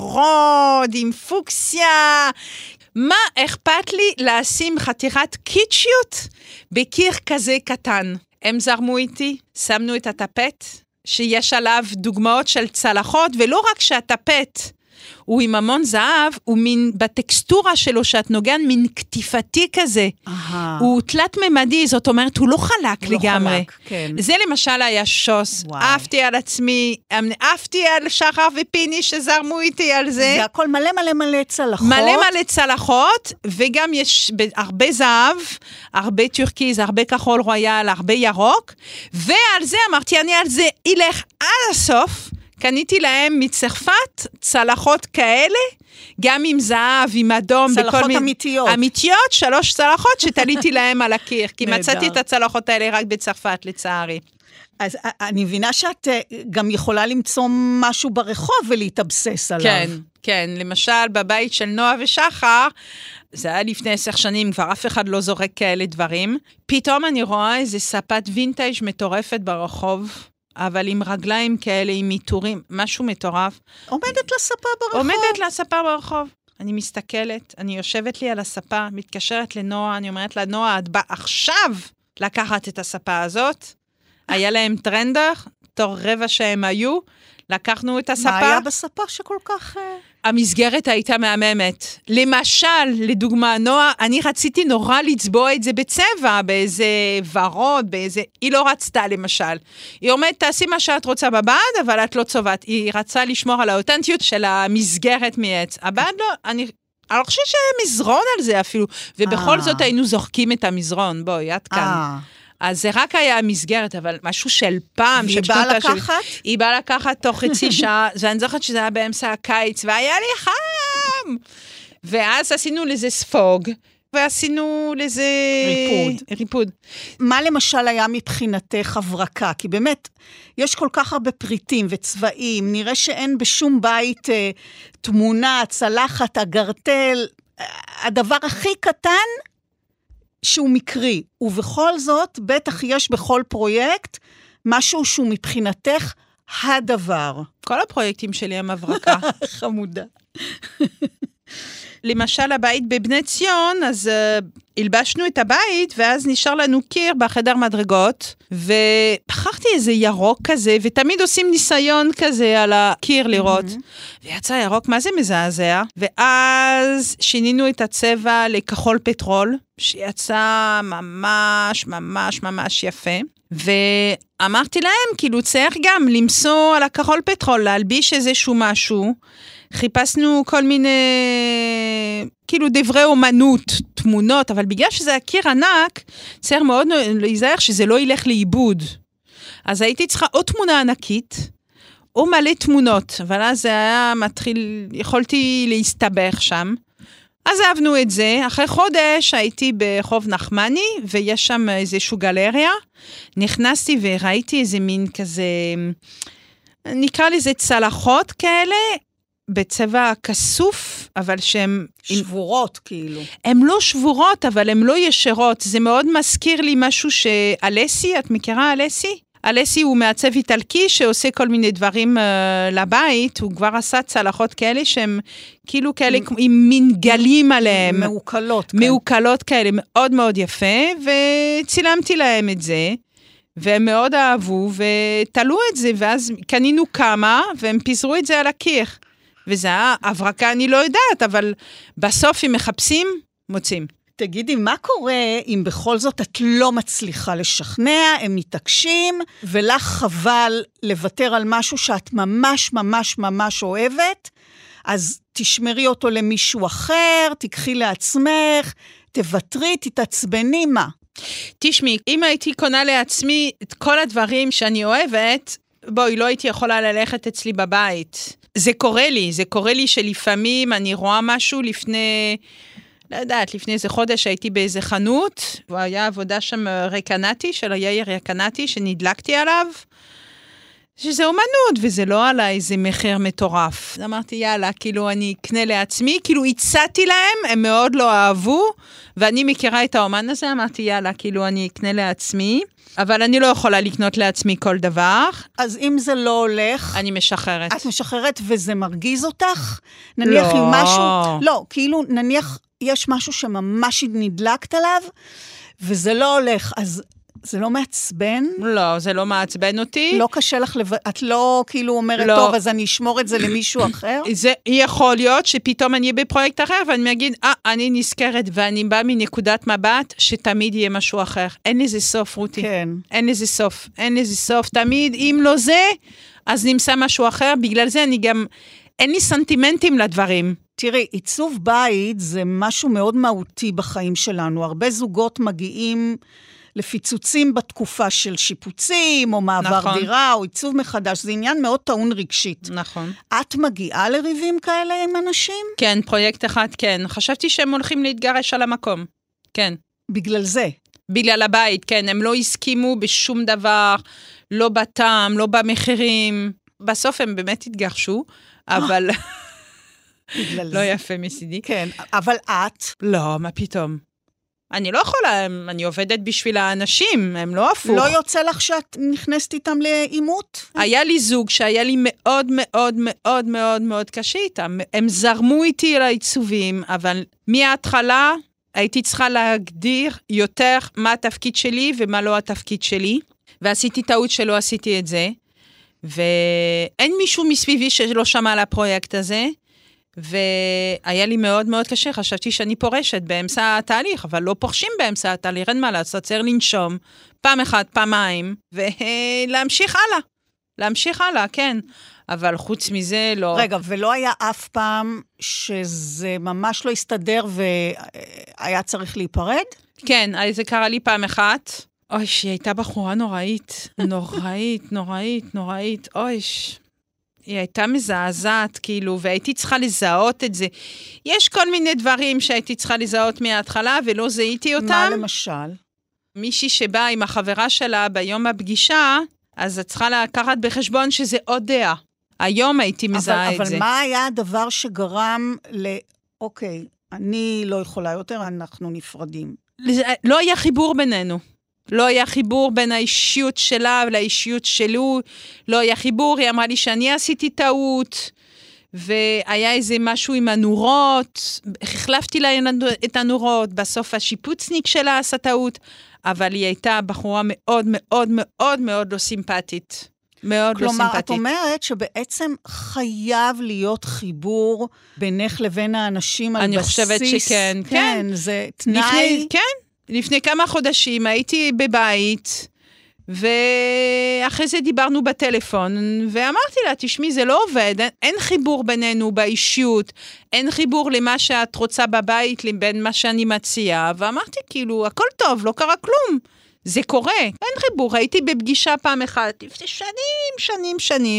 ורוד, עם פוקסיה. מה אכפת לי לשים חתיכת קיצ'יות בקיר כזה קטן? הם זרמו איתי, שמנו את הטפט, שיש עליו דוגמאות של צלחות, ולא רק שהטפט, הוא עם המון זהב, הוא מין, בטקסטורה שלו שאת נוגן, מין כתיפתי כזה. Aha. הוא תלת ממדי, זאת אומרת, הוא לא חלק הוא לגמרי. לא חלק, כן. זה למשל היה שוס. אהבתי על עצמי, אהבתי על שחר ופיני שזרמו איתי על זה. זה הכל מלא מלא מלא צלחות. מלא מלא צלחות, וגם יש הרבה זהב, הרבה טורקיז, הרבה כחול רויאל, הרבה ירוק, ועל זה אמרתי, אני על זה אלך עד הסוף, קניתי להם מצרפת צלחות כאלה, גם עם זהב, עם אדום. צלחות אמיתיות. אמיתיות, שלוש צלחות שתליתי להם על הקיר, כי מצאתי את הצלחות האלה רק בצרפת, לצערי. אז אני מבינה שאת גם יכולה למצוא משהו ברחוב ולהתאבסס עליו. כן, כן. למשל, בבית של נועה ושחר, זה היה לפני עשר שנים, כבר אף אחד לא זורק כאלה דברים. פתאום אני רואה איזה ספת וינטאג' מטורפת ברחוב, אבל עם רגליים כאלה, עם מיתורים, משהו מטורף. עומדת לספה ברחוב. עומדת לספה ברחוב. אני מסתכלת, אני יושבת לי על הספה, מתקשרת לנועה, אני אומרת לה, נועה, את באה עכשיו לקחת את הספה הזאת. היה להם טרנדר, תור רבע שהם היו, לקחנו את הספה. מה היה בספה שכל כך... המסגרת הייתה מהממת. למשל, לדוגמה, נועה, אני רציתי נורא לצבוע את זה בצבע, באיזה ורוד, באיזה... היא לא רצתה, למשל. היא אומרת, תעשי מה שאת רוצה בבד, אבל את לא צובעת. היא רצה לשמור על האותנטיות של המסגרת מעץ. הבד לא, אני... אני חושב שהיה מזרון על זה אפילו, ובכל זאת היינו זורקים את המזרון. בואי, עד כאן. אז זה רק היה המסגרת, אבל משהו של פעם. והיא באה לקחת? היא באה לקחת תוך חצי שעה, ואני זוכרת שזה היה באמצע הקיץ, והיה לי חם! ואז עשינו לזה ספוג, ועשינו לזה... ריפוד. ריפוד. מה למשל היה מבחינתך הברקה? כי באמת, יש כל כך הרבה פריטים וצבעים, נראה שאין בשום בית אה, תמונה, צלחת, אגרטל, הדבר הכי קטן, שהוא מקרי, ובכל זאת, בטח יש בכל פרויקט, משהו שהוא מבחינתך הדבר. כל הפרויקטים שלי הם הברקה. חמודה. למשל, הבית בבני ציון, אז uh, הלבשנו את הבית, ואז נשאר לנו קיר בחדר מדרגות, ובחרתי איזה ירוק כזה, ותמיד עושים ניסיון כזה על הקיר לראות, mm-hmm. ויצא ירוק, מה זה מזעזע? ואז שינינו את הצבע לכחול פטרול, שיצא ממש ממש ממש יפה, ואמרתי להם, כאילו צריך גם למסור על הכחול פטרול, להלביש איזשהו משהו, חיפשנו כל מיני, כאילו דברי אומנות, תמונות, אבל בגלל שזה הקיר ענק, צריך מאוד להיזהר שזה לא ילך לאיבוד. אז הייתי צריכה או תמונה ענקית, או מלא תמונות, אבל אז זה היה מתחיל, יכולתי להסתבך שם. עזבנו את זה, אחרי חודש הייתי ברחוב נחמני, ויש שם איזושהי גלריה, נכנסתי וראיתי איזה מין כזה, נקרא לזה צלחות כאלה, בצבע כסוף, אבל שהן... שבורות כאילו. הן לא שבורות, אבל הן לא ישרות, זה מאוד מזכיר לי משהו שאלסי, את מכירה אלסי? אלסי הוא מעצב איטלקי שעושה כל מיני דברים uh, לבית, הוא כבר עשה צלחות כאלה שהן כאילו כאלה עם מין גלים עליהם. מעוקלות. מעוקלות כאלה, מאוד מאוד יפה, וצילמתי להם את זה, והם מאוד אהבו, ותלו את זה, ואז קנינו כמה, והם פיזרו את זה על הקיר. וזה הברקה, אני לא יודעת, אבל בסוף אם מחפשים, מוצאים. תגידי, מה קורה אם בכל זאת את לא מצליחה לשכנע, הם מתעקשים, ולך חבל לוותר על משהו שאת ממש ממש ממש אוהבת, אז תשמרי אותו למישהו אחר, תקחי לעצמך, תוותרי, תתעצבני, מה? תשמעי, אם הייתי קונה לעצמי את כל הדברים שאני אוהבת, בואי, לא הייתי יכולה ללכת אצלי בבית. זה קורה לי, זה קורה לי שלפעמים אני רואה משהו לפני... לא יודעת, לפני איזה חודש הייתי באיזה חנות, והיה עבודה שם רקנתי, של יאיר רקנתי, שנדלקתי עליו, שזה אומנות, וזה לא עלה איזה מחיר מטורף. אמרתי, יאללה, כאילו אני אקנה לעצמי, כאילו הצעתי להם, הם מאוד לא אהבו, ואני מכירה את האומן הזה, אמרתי, יאללה, כאילו אני אקנה לעצמי, אבל אני לא יכולה לקנות לעצמי כל דבר. אז אם זה לא הולך... אני משחררת. את משחררת וזה מרגיז אותך? נניח לא. עם משהו... לא, כאילו נניח... יש משהו שממש נדלקת עליו, וזה לא הולך, אז זה לא מעצבן? לא, זה לא מעצבן אותי. לא קשה לך, לב... את לא כאילו אומרת, לא. טוב, אז אני אשמור את זה למישהו אחר? זה יכול להיות שפתאום אני בפרויקט אחר, ואני אגיד, אה, אני נזכרת, ואני באה מנקודת מבט, שתמיד יהיה משהו אחר. אין לזה סוף, רותי. כן. אין לזה סוף, אין לזה סוף. תמיד, אם לא זה, אז נמצא משהו אחר, בגלל זה אני גם, אין לי סנטימנטים לדברים. תראי, עיצוב בית זה משהו מאוד מהותי בחיים שלנו. הרבה זוגות מגיעים לפיצוצים בתקופה של שיפוצים, או מעבר נכון. דירה, או עיצוב מחדש. זה עניין מאוד טעון רגשית. נכון. את מגיעה לריבים כאלה עם אנשים? כן, פרויקט אחד, כן. חשבתי שהם הולכים להתגרש על המקום. כן. בגלל זה? בגלל הבית, כן. הם לא הסכימו בשום דבר, לא בטעם, לא במחירים. בסוף הם באמת התגרשו, אבל... לא יפה מסידי. כן, אבל את? לא, מה פתאום? אני לא יכולה, אני עובדת בשביל האנשים, הם לא הפוך. לא יוצא לך שאת נכנסת איתם לאימות? היה לי זוג שהיה לי מאוד מאוד מאוד מאוד מאוד קשה איתם. הם זרמו איתי לעיצובים, אבל מההתחלה הייתי צריכה להגדיר יותר מה התפקיד שלי ומה לא התפקיד שלי, ועשיתי טעות שלא עשיתי את זה, ואין מישהו מסביבי שלא שמע על הפרויקט הזה, והיה לי מאוד מאוד קשה, חשבתי שאני פורשת באמצע התהליך, אבל לא פורשים באמצע התהליך, אין מה לעשות, צריך לנשום, פעם אחת, פעמיים, ולהמשיך הלאה, להמשיך הלאה, כן, אבל חוץ מזה לא... רגע, ולא היה אף פעם שזה ממש לא הסתדר והיה צריך להיפרד? כן, זה קרה לי פעם אחת, אוי, שהיא הייתה בחורה נוראית, נוראית, נוראית, נוראית, אוי, היא הייתה מזעזעת, כאילו, והייתי צריכה לזהות את זה. יש כל מיני דברים שהייתי צריכה לזהות מההתחלה, ולא זהיתי אותם. מה למשל? מישהי שבאה עם החברה שלה ביום הפגישה, אז את צריכה לקחת בחשבון שזה עוד דעה. היום הייתי מזהה את אבל זה. אבל מה היה הדבר שגרם ל... אוקיי, אני לא יכולה יותר, אנחנו נפרדים. לא היה חיבור בינינו. לא היה חיבור בין האישיות שלה לאישיות שלו, לא היה חיבור, היא אמרה לי שאני עשיתי טעות, והיה איזה משהו עם הנורות, החלפתי לה את הנורות, בסוף השיפוצניק שלה עשה טעות, אבל היא הייתה בחורה מאוד מאוד מאוד מאוד לא סימפטית. מאוד כלומר, לא סימפטית. כלומר, את אומרת שבעצם חייב להיות חיבור בינך לבין האנשים על אני בסיס. אני חושבת שכן. כן, כן. זה תנאי. לפני, כן. לפני כמה חודשים הייתי בבית, ואחרי זה דיברנו בטלפון, ואמרתי לה, תשמעי, זה לא עובד, אין, אין חיבור בינינו באישיות, אין חיבור למה שאת רוצה בבית, לבין מה שאני מציעה, ואמרתי, כאילו, הכל טוב, לא קרה כלום, זה קורה, אין חיבור, הייתי בפגישה פעם אחת, לפני שנים, שנים, שנים,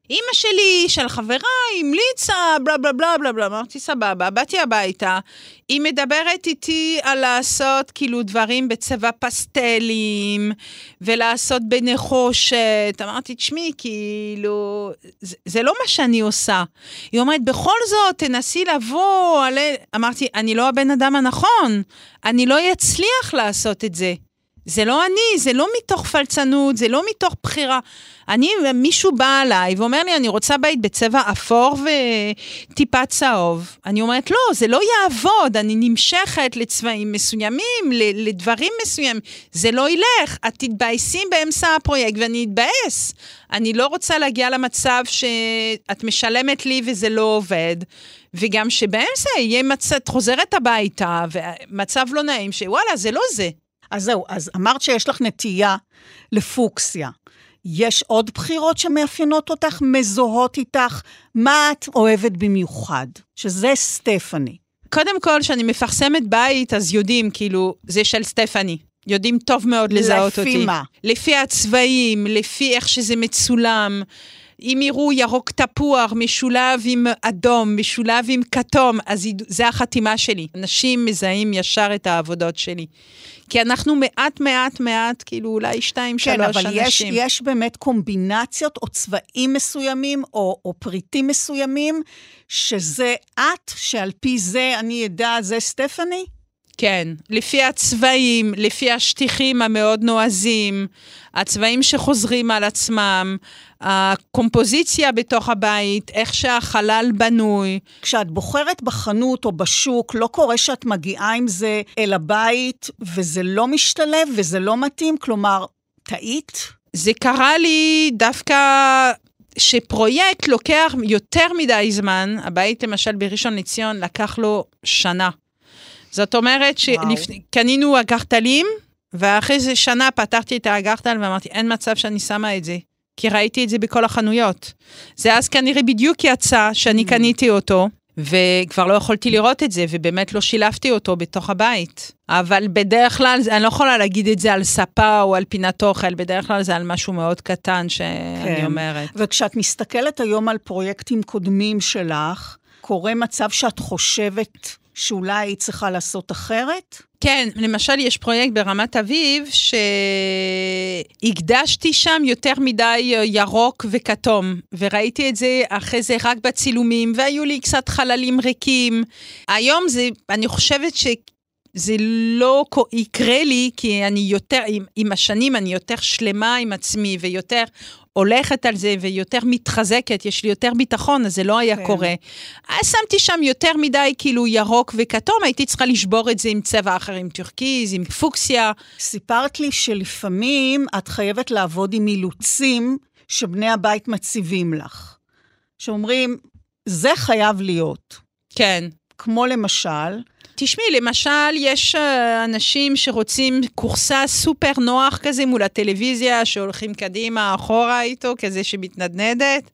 אמא שלי, של חברה, המליצה, בלה בלה בלה בלה בלה, אמרתי סבבה, באתי הביתה, היא מדברת איתי על לעשות כאילו דברים בצבע פסטלים, ולעשות בנחושת, אמרתי, תשמעי, כאילו, זה, זה לא מה שאני עושה. היא אומרת, בכל זאת, תנסי לבוא, עלי... אמרתי, אני לא הבן אדם הנכון, אני לא אצליח לעשות את זה. זה לא אני, זה לא מתוך פלצנות, זה לא מתוך בחירה. אני, מישהו בא עליי ואומר לי, אני רוצה בית בצבע אפור וטיפה צהוב. אני אומרת, לא, זה לא יעבוד, אני נמשכת לצבעים מסוימים, לדברים מסוימים. זה לא ילך, את תתבאסים באמצע הפרויקט ואני אתבאס. אני לא רוצה להגיע למצב שאת משלמת לי וזה לא עובד. וגם שבאמצע יהיה מצב, חוזרת הביתה ומצב לא נעים, שוואלה, זה לא זה. אז זהו, אז אמרת שיש לך נטייה לפוקסיה. יש עוד בחירות שמאפיינות אותך, מזוהות איתך, מה את אוהבת במיוחד? שזה סטפני. קודם כל, שאני מפרסמת בית, אז יודעים, כאילו, זה של סטפני. יודעים טוב מאוד לזהות אותי. לפי מה? לפי הצבעים, לפי איך שזה מצולם. אם יראו ירוק תפוח, משולב עם אדום, משולב עם כתום, אז זה החתימה שלי. אנשים מזהים ישר את העבודות שלי. כי אנחנו מעט, מעט, מעט, כאילו אולי שתיים, כן, שלוש אבל אנשים. יש, יש באמת קומבינציות או צבעים מסוימים, או, או פריטים מסוימים, שזה את, שעל פי זה אני ידע, זה סטפני? כן, לפי הצבעים, לפי השטיחים המאוד נועזים, הצבעים שחוזרים על עצמם, הקומפוזיציה בתוך הבית, איך שהחלל בנוי. כשאת בוחרת בחנות או בשוק, לא קורה שאת מגיעה עם זה אל הבית, וזה לא משתלב וזה לא מתאים, כלומר, טעית? זה קרה לי דווקא שפרויקט לוקח יותר מדי זמן, הבית למשל בראשון לציון לקח לו שנה. זאת אומרת שקנינו אגרטלים, ואחרי זה שנה פתחתי את האגרטל ואמרתי, אין מצב שאני שמה את זה, כי ראיתי את זה בכל החנויות. זה אז כנראה בדיוק יצא שאני קניתי אותו, וכבר לא יכולתי לראות את זה, ובאמת לא שילפתי אותו בתוך הבית. אבל בדרך כלל, אני לא יכולה להגיד את זה על ספה או על פינת אוכל, בדרך כלל זה על משהו מאוד קטן שאני אומרת. וכשאת מסתכלת היום על פרויקטים קודמים שלך, קורה מצב שאת חושבת שאולי היא צריכה לעשות אחרת? כן, למשל יש פרויקט ברמת אביב, שהקדשתי שם יותר מדי ירוק וכתום, וראיתי את זה אחרי זה רק בצילומים, והיו לי קצת חללים ריקים. היום זה, אני חושבת ש... זה לא יקרה לי, כי אני יותר, עם, עם השנים אני יותר שלמה עם עצמי, ויותר הולכת על זה, ויותר מתחזקת, יש לי יותר ביטחון, אז זה לא היה כן. קורה. אז שמתי שם יותר מדי, כאילו ירוק וכתום, הייתי צריכה לשבור את זה עם צבע אחר, עם טורקיז, עם פוקסיה. סיפרת לי שלפעמים את חייבת לעבוד עם אילוצים, שבני הבית מציבים לך. שאומרים, זה חייב להיות. כן. כמו למשל... תשמעי, למשל, יש אנשים שרוצים קורסה סופר נוח כזה מול הטלוויזיה, שהולכים קדימה, אחורה איתו, כזה שמתנדנדת.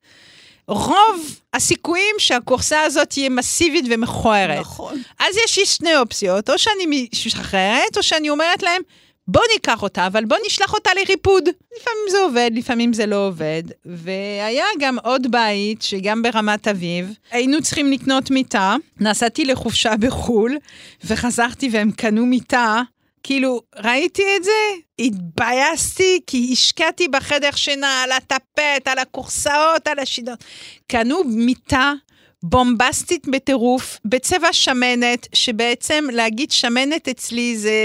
רוב הסיכויים שהקורסה הזאת תהיה מסיבית ומכוערת. נכון. אז יש לי שני אופציות, או שאני משחררת, או שאני אומרת להם, בוא ניקח אותה, אבל בוא נשלח אותה לריפוד. לפעמים זה עובד, לפעמים זה לא עובד. והיה גם עוד בית, שגם ברמת אביב, היינו צריכים לקנות מיטה, נסעתי לחופשה בחול, וחזרתי והם קנו מיטה, כאילו, ראיתי את זה, התבייסתי, כי השקעתי בחדר שינה, על הטפט, על הקורסאות, על השידות. קנו מיטה, בומבסטית בטירוף, בצבע שמנת, שבעצם להגיד שמנת אצלי זה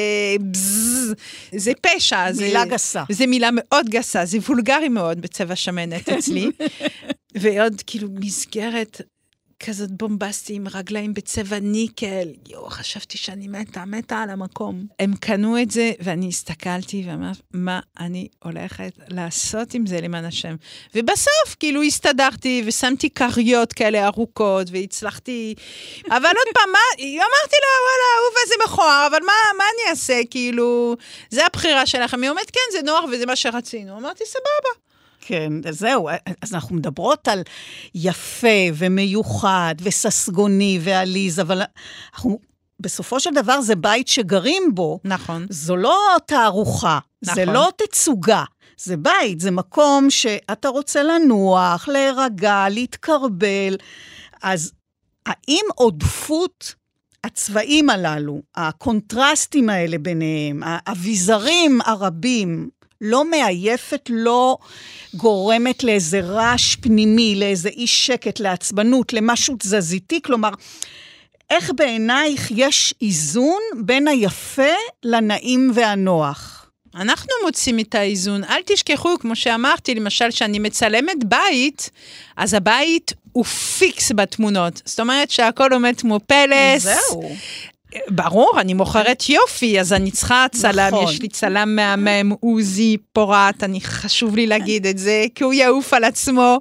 בזז, זה פשע. מילה זה, גסה. זה מילה מאוד גסה, זה וולגרי מאוד בצבע שמנת אצלי. ועוד כאילו מסגרת כזאת בומבסטי עם רגליים בצבע ניקל. יו, חשבתי שאני מתה, מתה על המקום. הם קנו את זה, ואני הסתכלתי ואמרתי, מה אני הולכת לעשות עם זה למען השם? ובסוף, כאילו, הסתדרתי ושמתי קריות כאלה ארוכות, והצלחתי, אבל עוד פעם, מה, אמרתי לה, וואלה, אהובה, זה מכוער, אבל מה, מה אני אעשה? כאילו, זה הבחירה שלכם. היא אומרת, כן, זה נוח וזה מה שרצינו. אמרתי, סבבה. כן, זהו, אז אנחנו מדברות על יפה ומיוחד וססגוני ועליז, אבל אנחנו, בסופו של דבר זה בית שגרים בו. נכון. זו לא תערוכה, נכון. זה לא תצוגה, זה בית, זה מקום שאתה רוצה לנוח, להירגע, להתקרבל. אז האם עודפות הצבעים הללו, הקונטרסטים האלה ביניהם, האביזרים הרבים, לא מעייפת, לא גורמת לאיזה רעש פנימי, לאיזה אי שקט, לעצבנות, למשהו תזזיתי, כלומר, איך בעינייך יש איזון בין היפה לנעים והנוח? אנחנו מוצאים את האיזון. אל תשכחו, כמו שאמרתי, למשל, שאני מצלמת בית, אז הבית הוא פיקס בתמונות. זאת אומרת שהכל עומד כמו פלס. זהו. ברור, אני מוכרת יופי, אז אני צריכה צלם, נכון. יש לי צלם מהמם, עוזי פורט, אני חשוב לי להגיד את זה, כי הוא יעוף על עצמו.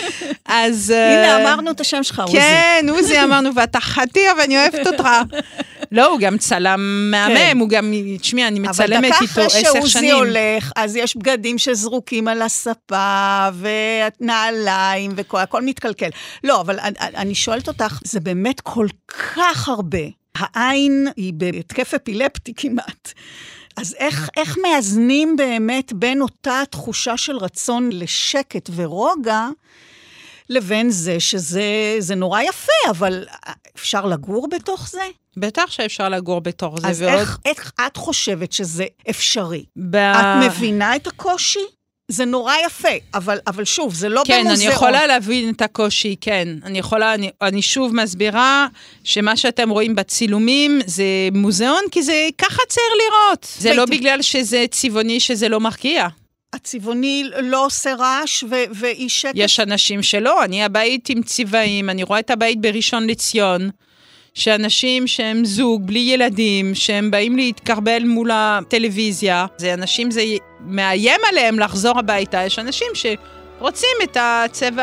אז... הנה, אמרנו את השם שלך, עוזי. כן, עוזי אמרנו, ואתה חתיר ואני אוהבת אותך. לא, הוא גם צלם מהמם, הוא גם, תשמעי, אני מצלמת איתו עשר שנים. אבל דקה אחרי שעוזי הולך, אז יש בגדים שזרוקים על הספה, ונעליים, והכל מתקלקל. לא, אבל אני שואלת אותך, זה באמת כל כך הרבה. העין היא בהתקף אפילפטי כמעט. אז איך, איך מאזנים באמת בין אותה תחושה של רצון לשקט ורוגע, לבין זה שזה זה נורא יפה, אבל אפשר לגור בתוך זה? בטח שאפשר לגור בתוך זה. אז ועוד... איך, איך את חושבת שזה אפשרי? ב... את מבינה את הקושי? זה נורא יפה, אבל, אבל שוב, זה לא כן, במוזיאון. כן, אני יכולה להבין את הקושי, כן. אני יכולה, אני, אני שוב מסבירה שמה שאתם רואים בצילומים זה מוזיאון, כי זה ככה צריך לראות. זה בית... לא בגלל שזה צבעוני, שזה לא מרגיע. הצבעוני לא עושה רעש ו- ואי שקט? יש אנשים שלא, אני הבית עם צבעים, אני רואה את הבית בראשון לציון, שאנשים שהם זוג, בלי ילדים, שהם באים להתקרבל מול הטלוויזיה, זה אנשים, זה מאיים עליהם לחזור הביתה, יש אנשים שרוצים את הצבע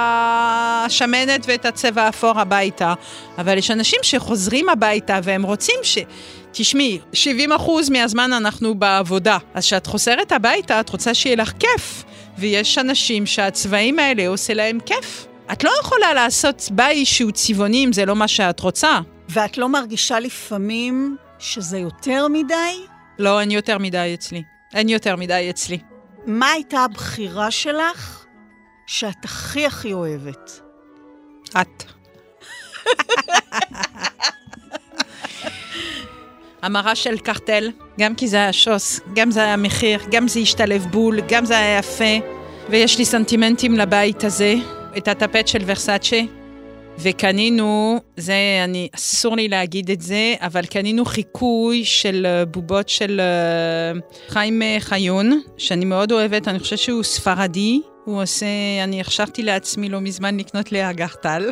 השמנת ואת הצבע האפור הביתה, אבל יש אנשים שחוזרים הביתה והם רוצים ש... תשמעי, שבעים אחוז מהזמן אנחנו בעבודה, אז כשאת חוזרת הביתה, את רוצה שיהיה לך כיף, ויש אנשים שהצבעים האלה עושה להם כיף. את לא יכולה לעשות בית שהוא צבעוני אם זה לא מה שאת רוצה. ואת לא מרגישה לפעמים שזה יותר מדי? לא, אין יותר מדי אצלי. אין יותר מדי אצלי. מה הייתה הבחירה שלך שאת הכי הכי אוהבת? את. המראה של קרטל, גם כי זה היה שוס, גם זה היה מחיר, גם זה השתלב בול, גם זה היה יפה, ויש לי סנטימנטים לבית הזה, את הטפט של ורסאצ'ה, וקנינו, זה, אני, אסור לי להגיד את זה, אבל קנינו חיקוי של בובות של חיים חיון, שאני מאוד אוהבת, אני חושבת שהוא ספרדי, הוא עושה, אני הכשרתי לעצמי לא מזמן לקנות לאגרטל,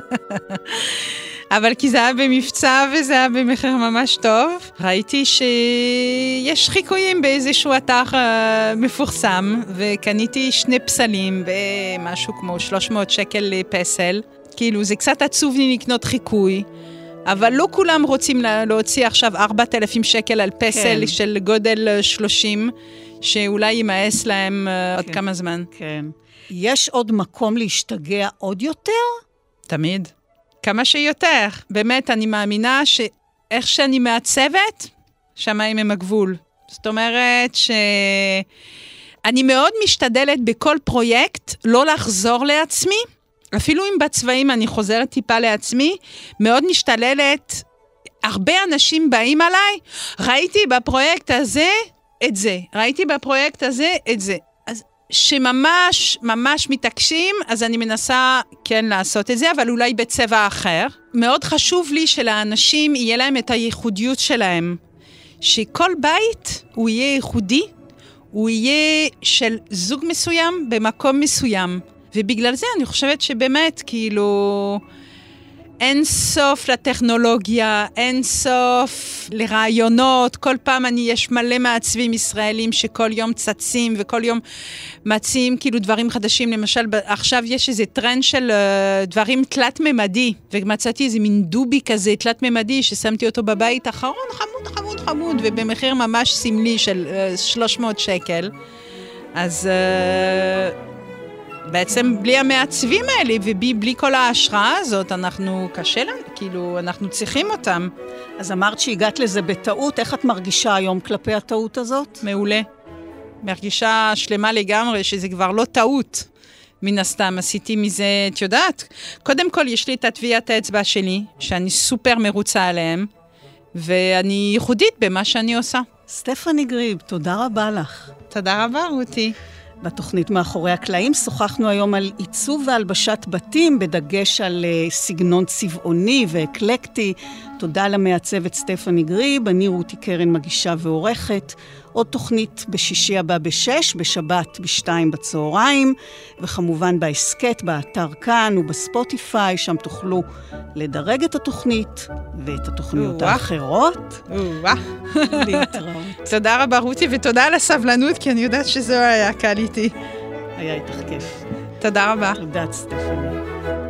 אבל כי זה היה במבצע וזה היה במחיר ממש טוב, ראיתי שיש חיקויים באיזשהו אתר uh, מפורסם, וקניתי שני פסלים במשהו כמו שלוש מאות שקל לפסל. כאילו זה קצת עצוב לי לקנות חיקוי, אבל לא כולם רוצים להוציא עכשיו ארבעת אלפים שקל על פסל כן. של גודל שלושים, שאולי יימאס להם uh, כן. עוד כמה זמן. כן. יש עוד מקום להשתגע עוד יותר? תמיד. כמה שיותר. באמת, אני מאמינה שאיך שאני מעצבת, שמיים הם הגבול. זאת אומרת שאני מאוד משתדלת בכל פרויקט לא לחזור לעצמי, אפילו אם בצבעים אני חוזרת טיפה לעצמי, מאוד משתדלת, הרבה אנשים באים עליי, ראיתי בפרויקט הזה את זה, ראיתי בפרויקט הזה את זה. שממש, ממש מתעקשים, אז אני מנסה כן לעשות את זה, אבל אולי בצבע אחר. מאוד חשוב לי שלאנשים יהיה להם את הייחודיות שלהם. שכל בית הוא יהיה ייחודי, הוא יהיה של זוג מסוים במקום מסוים. ובגלל זה אני חושבת שבאמת, כאילו, אין סוף לטכנולוגיה, אין סוף לרעיונות, כל פעם אני, יש מלא מעצבים ישראלים שכל יום צצים וכל יום מציעים כאילו דברים חדשים, למשל עכשיו יש איזה טרנד של uh, דברים תלת-ממדי, ומצאתי איזה מין דובי כזה תלת-ממדי ששמתי אותו בבית האחרון, חמוד, חמוד, חמוד, ובמחיר ממש סמלי של uh, שלוש מאות שקל, אז... Uh, בעצם בלי המעצבים האלה, ובלי כל ההשראה הזאת, אנחנו קשה לנו, כאילו, אנחנו צריכים אותם. אז אמרת שהגעת לזה בטעות, איך את מרגישה היום כלפי הטעות הזאת? מעולה. מרגישה שלמה לגמרי, שזה כבר לא טעות. מן הסתם, עשיתי מזה, את יודעת, קודם כל יש לי את הטביעת האצבע שלי, שאני סופר מרוצה עליהם, ואני ייחודית במה שאני עושה. סטפני גריב, תודה רבה לך. תודה רבה, רותי. בתוכנית מאחורי הקלעים שוחחנו היום על עיצוב והלבשת בתים, בדגש על uh, סגנון צבעוני ואקלקטי. תודה למעצבת סטפני גריב, אני רותי קרן מגישה ועורכת. עוד תוכנית בשישי הבא בשש, בשבת בשתיים בצהריים, וכמובן בהסקט, באתר כאן ובספוטיפיי, שם תוכלו לדרג את התוכנית ואת התוכניות האחרות. להתראות. תודה רבה רותי, ותודה על הסבלנות, כי אני יודעת שזה היה קל איתי. היה איתך כיף. תודה רבה. תודה סטפני.